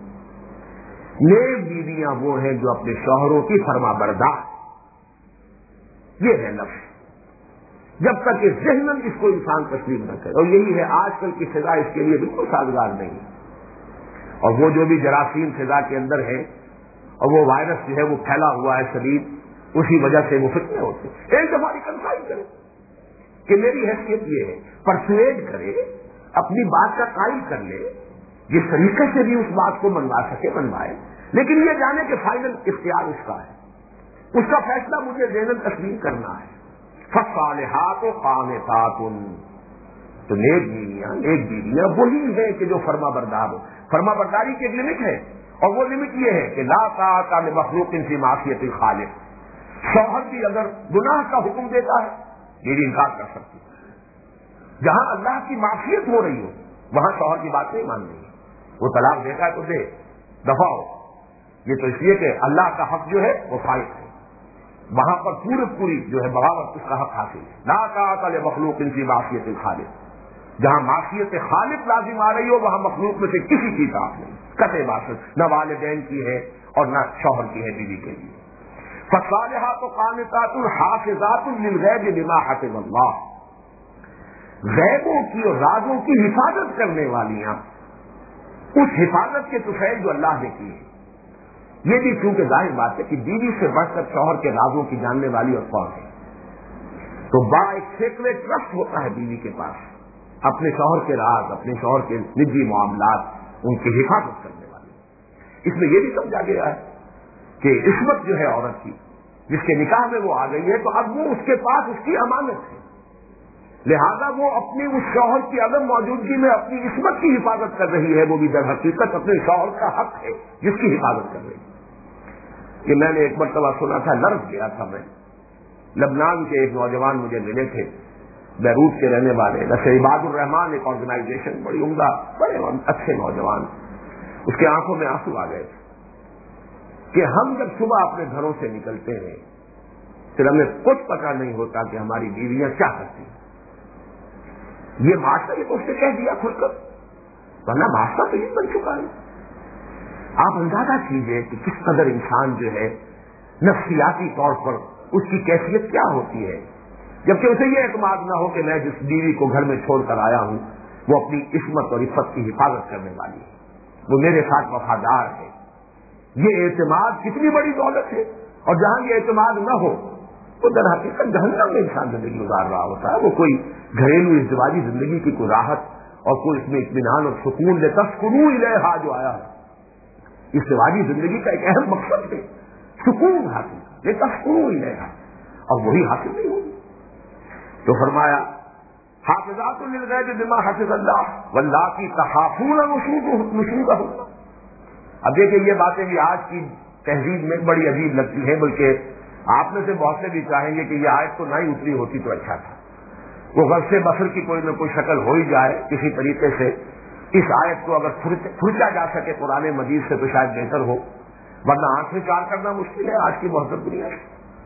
نیک بیویاں وہ ہیں جو اپنے شوہروں کی فرما بردار. یہ ہے لفظ, جب تک کہ ذہناً اس کو انسان تسلیم نہ کرے. اور یہی ہے آج کل کی فضا اس کے لیے بالکل سازگار نہیں ہے. اور وہ جو بھی جراثیم فضا کے اندر ہے اور وہ وائرس جو ہے وہ پھیلا ہوا ہے شدید, اسی وجہ سے وہ فتنے ہوتے ہیں. ایک دفعہ ریکنسائل کرے کہ میری حیثیت یہ ہے, پرسویڈ کرے, اپنی بات کا قائل کر لے, جس طریقے سے بھی اس بات کو منوا سکے منوائے, لیکن یہ جانے کہ فائنل اختیار اس کا ہے, اس کا فیصلہ مجھے ذہناً تسلیم کرنا ہے. فالصالحات قانتات، تو نیک بیویاں نیک بیویاں وہی ہے کہ جو فرما بردار ہو. فرما برداری کی ایک لمٹ ہے، اور وہ لمٹ یہ ہے کہ لا طاعۃ لمخلوق فی معصیۃ الخالق. شوہر بھی اگر گناہ کا حکم دیتا ہے بیوی انکار کر سکتی ہے. جہاں اللہ کی معصیت ہو رہی ہو وہاں شوہر کی بات نہیں مان رہی ہے. وہ طلاق دیتا ہے تو دے، دفع ہو. یہ تو اس لیے کہ اللہ کا حق جو ہے وہ فائق ہے، وہاں پر پوری پوری جو ہے بغاوت اس کا حق حاصل ہے. لا طاعۃ لمخلوق فی معصیۃ الخالق. جہاں معصیت خالق لازم آ رہی ہو وہاں مخلوق میں سے کسی کی اطاعت نہیں، قطع بات نہ والدین کی ہے اور نہ شوہر کی ہے بیوی کے لیے. فالصالحات قانتات حافظات للغیب بما حفظ اللہ. غیبوں کی اور رازوں کی حفاظت کرنے والیاں اس حفاظت کے طفیل جو اللہ نے کی ہے. یہ بھی چونکہ ظاہر بات ہے کہ بیوی سے بڑھ کر شوہر کے رازوں کی جاننے والی اور کون ہے، تو با ایک سیکریٹ ٹرسٹ ہوتا ہے بیوی کے پاس، اپنے شوہر کے راز، اپنے شوہر کے نجی معاملات ان کی حفاظت کرنے والی. اس میں یہ بھی سمجھا گیا ہے کہ عصمت جو ہے عورت کی جس کے نکاح میں وہ آ گئی ہے تو اب وہ اس کے پاس اس کی امانت ہے، لہذا وہ اپنی اس شوہر کی عدم موجودگی میں اپنی عصمت کی حفاظت کر رہی ہے. وہ بھی در حقیقت اپنے شوہر کا حق ہے جس کی حفاظت کر رہی ہے. کہ میں نے ایک مرتبہ سنا تھا، لرز گیا تھا میں. لبنان کے ایک نوجوان مجھے ملے تھے، بیروت کے رہنے والے، نشر عباد الرحمان ایک آرگنائزیشن، بڑی عمدہ بڑے اچھے نوجوان. اس کے آنکھوں میں آنسو آ گئے تھے کہ ہم جب صبح اپنے گھروں سے نکلتے ہیں پھر ہمیں کچھ پتہ نہیں ہوتا کہ ہماری بیویاں کیا کرتی ہیں. یہ معاشرہ یہ تو اس نے کہہ دیا کھل کر، ورنہ معاشرہ تو یہ بن چکا ہے. آپ اندازہ کیجئے کہ کس قدر انسان جو ہے نفسیاتی طور پر اس کی کیفیت کیا ہوتی ہے، جبکہ اسے یہ اعتماد نہ ہو کہ میں جس بیوی کو گھر میں چھوڑ کر آیا ہوں وہ اپنی عصمت اور عفت کی حفاظت کرنے والی ہے، وہ میرے ساتھ وفادار ہے. یہ اعتماد کتنی بڑی دولت ہے. اور جہاں یہ اعتماد نہ ہو تو در حقیقت جہنم میں انسان زندگی گزار رہا ہوتا ہے. وہ کوئی گھریلو ازدواجی زندگی کی کوئی راحت اور کوئی اس میں اطمینان اور سکون لتسکنوا الیہا جو آیا ہے، ازدواجی زندگی کا ایک اہم مقصد ہے سکون حاصل لتسکنوا الیہا، اور وہی حاصل نہیں ہوگی. تو فرمایا حافظات للغیب بما حفظ اللہ واللاتی تخافون نشوزہن. اب دیکھیں یہ باتیں بھی آج کی تہذیب میں بڑی عجیب لگتی ہیں، بلکہ آپ میں سے بہت سے بھی چاہیں گے کہ یہ آیت تو نہ ہی اتری ہوتی تو اچھا تھا. وہ غرض بصر کی کوئی نہ کوئی شکل ہو ہی جائے کسی طریقے سے، اس آیت کو اگر کھرچا جا سکے قرآن مجید سے تو شاید بہتر ہو، ورنہ آنکھ میں چار کرنا مشکل ہے آج کی مہذب دنیا میں.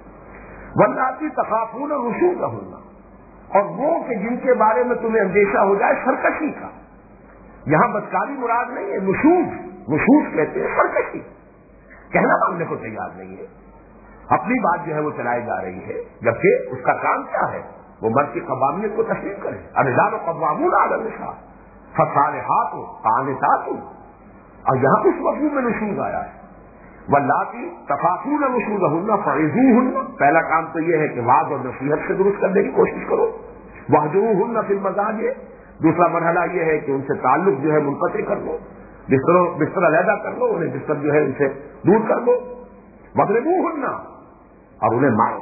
واللاتی تخافون نشوزہن، اور وہ کہ جن کے بارے میں تمہیں اندیشہ ہو جائے سرکشی کا. یہاں بدکاری مراد نہیں ہے، نشوز نشوز کہتے ہیں سرکشی، کہنا ماننے کو تیار نہیں ہے، اپنی بات جو ہے وہ چلائی جا رہی ہے، جبکہ اس کا کام کیا ہے، وہ مرد کی قوامیت کو تسلیم کرے. الرجال قوامون علی النساء فالصالحات قانتات، اور یہاں اس مفہوم میں نشوز آیا ہے. واللاتی تخافون نشوزہن فعظوہن، پہلا کام تو یہ ہے کہ وعظ اور نصیحت سے درست کرنے کی کوشش کرو. واہجروہن فی المضاجع، دوسرا مرحلہ یہ ہے کہ ان سے تعلق جو ہے منقطع کر لو، بستر بستر علیحدہ کر لو، انہیں بستر جو ہے ان سے دور کر لو. واضربوہن، اور انہیں مارو.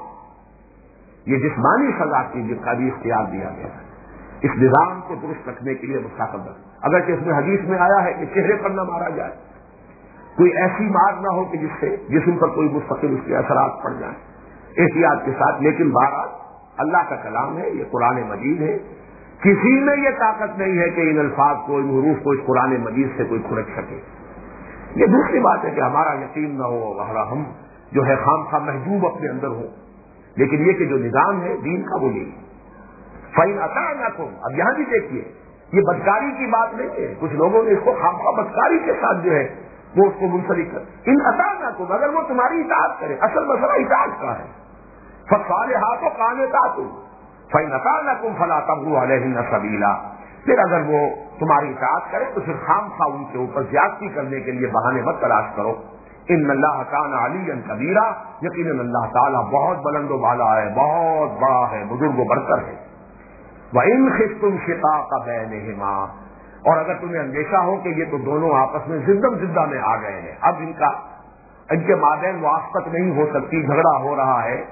یہ جسمانی سزا کی جس کا بھی اختیار دیا گیا ہے اس نظام کو درست رکھنے کے لیے مستقبل، اگرچہ اس میں حدیث میں آیا ہے کہ چہرے پر نہ مارا جائے، کوئی ایسی مار نہ ہو کہ جس سے جسم پر کوئی مستقل اس کے اثرات پڑ جائیں، احتیاط کے ساتھ. لیکن بہرحال اللہ کا کلام ہے، یہ قرآن مجید ہے، کسی میں یہ طاقت نہیں ہے کہ ان الفاظ کو، ان حروف کو اس قرآن مجید سے کوئی کھرچ سکے. یہ دوسری بات ہے کہ ہمارا یقین نہ ہو اور ہم جو ہے خام خواہ محجوب اپنے اندر ہو، لیکن یہ کہ جو نظام ہے دین کا وہ یہی. فَإِنْ أَطَعْنَكُمْ، اب یہاں بھی دیکھیے یہ بدکاری کی بات نہیں ہے، کچھ لوگوں نے اس کو خام خواہ بدکاری کے ساتھ جو ہے وہ اس کو منسلک کر. ان اطاعنکم، اگر وہ تمہاری اطاعت کرے، اصل مسئلہ اطاعت کا ہے. فالصالحات قانتات فإن أطعنكم فلا تبغوا عليهن سبيلا، پھر اگر وہ تمہاری اطاعت کرے تو پھر خام خواہ ان کے اوپر زیادتی کرنے کے لیے بہانے مت تلاش کرو. ان اللہ کان علیا کبیرا، یقیناً اللہ تعالیٰ بہت بلند و بالا ہے، بہت بڑا ہے، بزرگ و برتر ہے. وَإِنْ خِفْتُمْ شِقَاقَ بَيْنِهِمَا، اور اگر تمہیں اندیشہ ہو کہ یہ تو دونوں آپس میں زدم زدہ میں آ گئے ہیں، اب ان کا ان کے مابین موافقت نہیں ہو سکتی، جھگڑا ہو رہا ہے،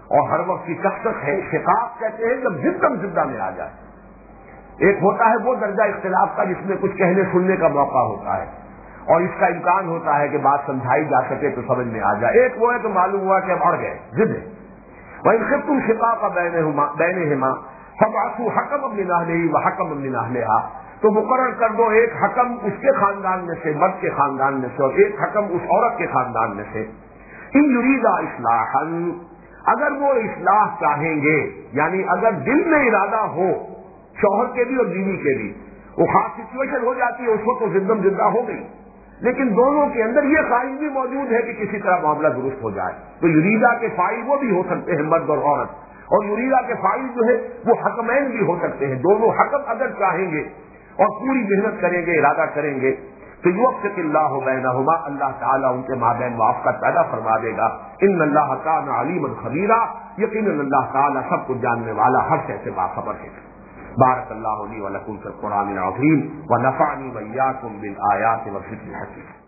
اور ہر وقت کی کثرت ہے. شقاق کہتے ہیں جب زدم زدہ میں آ جائے. ایک ہوتا ہے وہ درجہ اختلاف کا جس میں کچھ کہنے سننے کا موقع ہوتا ہے اور اس کا امکان ہوتا ہے کہ بات سمجھائی جا سکے تو سمجھ میں آ جائے. ایک وہ ہے کہ معلوم ہوا کہ اب اڑ گئے ضد ہے. وَإِنْ خِفْتُمْ شِقَاقَ بَيْنِهِمَا فَابْعَثُوا حَكَمًا مِنْ أَهْلِهِ وَحَكَمًا مِنْ أَهْلِهَا، تو مقرر کر دو ایک حکم اس کے خاندان میں سے، مرد کے خاندان میں سے، اور ایک حکم اس عورت کے خاندان میں سے. ان یریدا اصلاحا، اگر وہ اصلاح چاہیں گے، یعنی اگر دل میں ارادہ ہو شوہر کے بھی اور بیوی کے بھی، وہ خاص سچویشن ہو جاتی ہے اس وقت تو زدم زدہ ہو گئی، لیکن دونوں کے اندر یہ خواہش بھی موجود ہے کہ کسی طرح معاملہ درست ہو جائے، تو یریدا کے فاعل وہ بھی ہو سکتے ہیں مرد اور عورت، اور یریدا کے فاعل جو ہے وہ حکمین بھی ہو سکتے ہیں. دونوں حکم اگر چاہیں گے اور پوری محنت کریں گے، ارادہ کریں گے، تو یوفق اللہ بینہما، اللہ تعالیٰ ان کے مابین موافقت پیدا فرما دے گا. ان اللہ کان علیما خبیرا، یقیناً اللہ تعالیٰ سب کچھ جاننے والا، ہر شے سے باخبر ہے. بارک اللہ لی و لکم فی القرآن العظیم و نفعنی و ایاکم بالآیات والذکر الحکیم.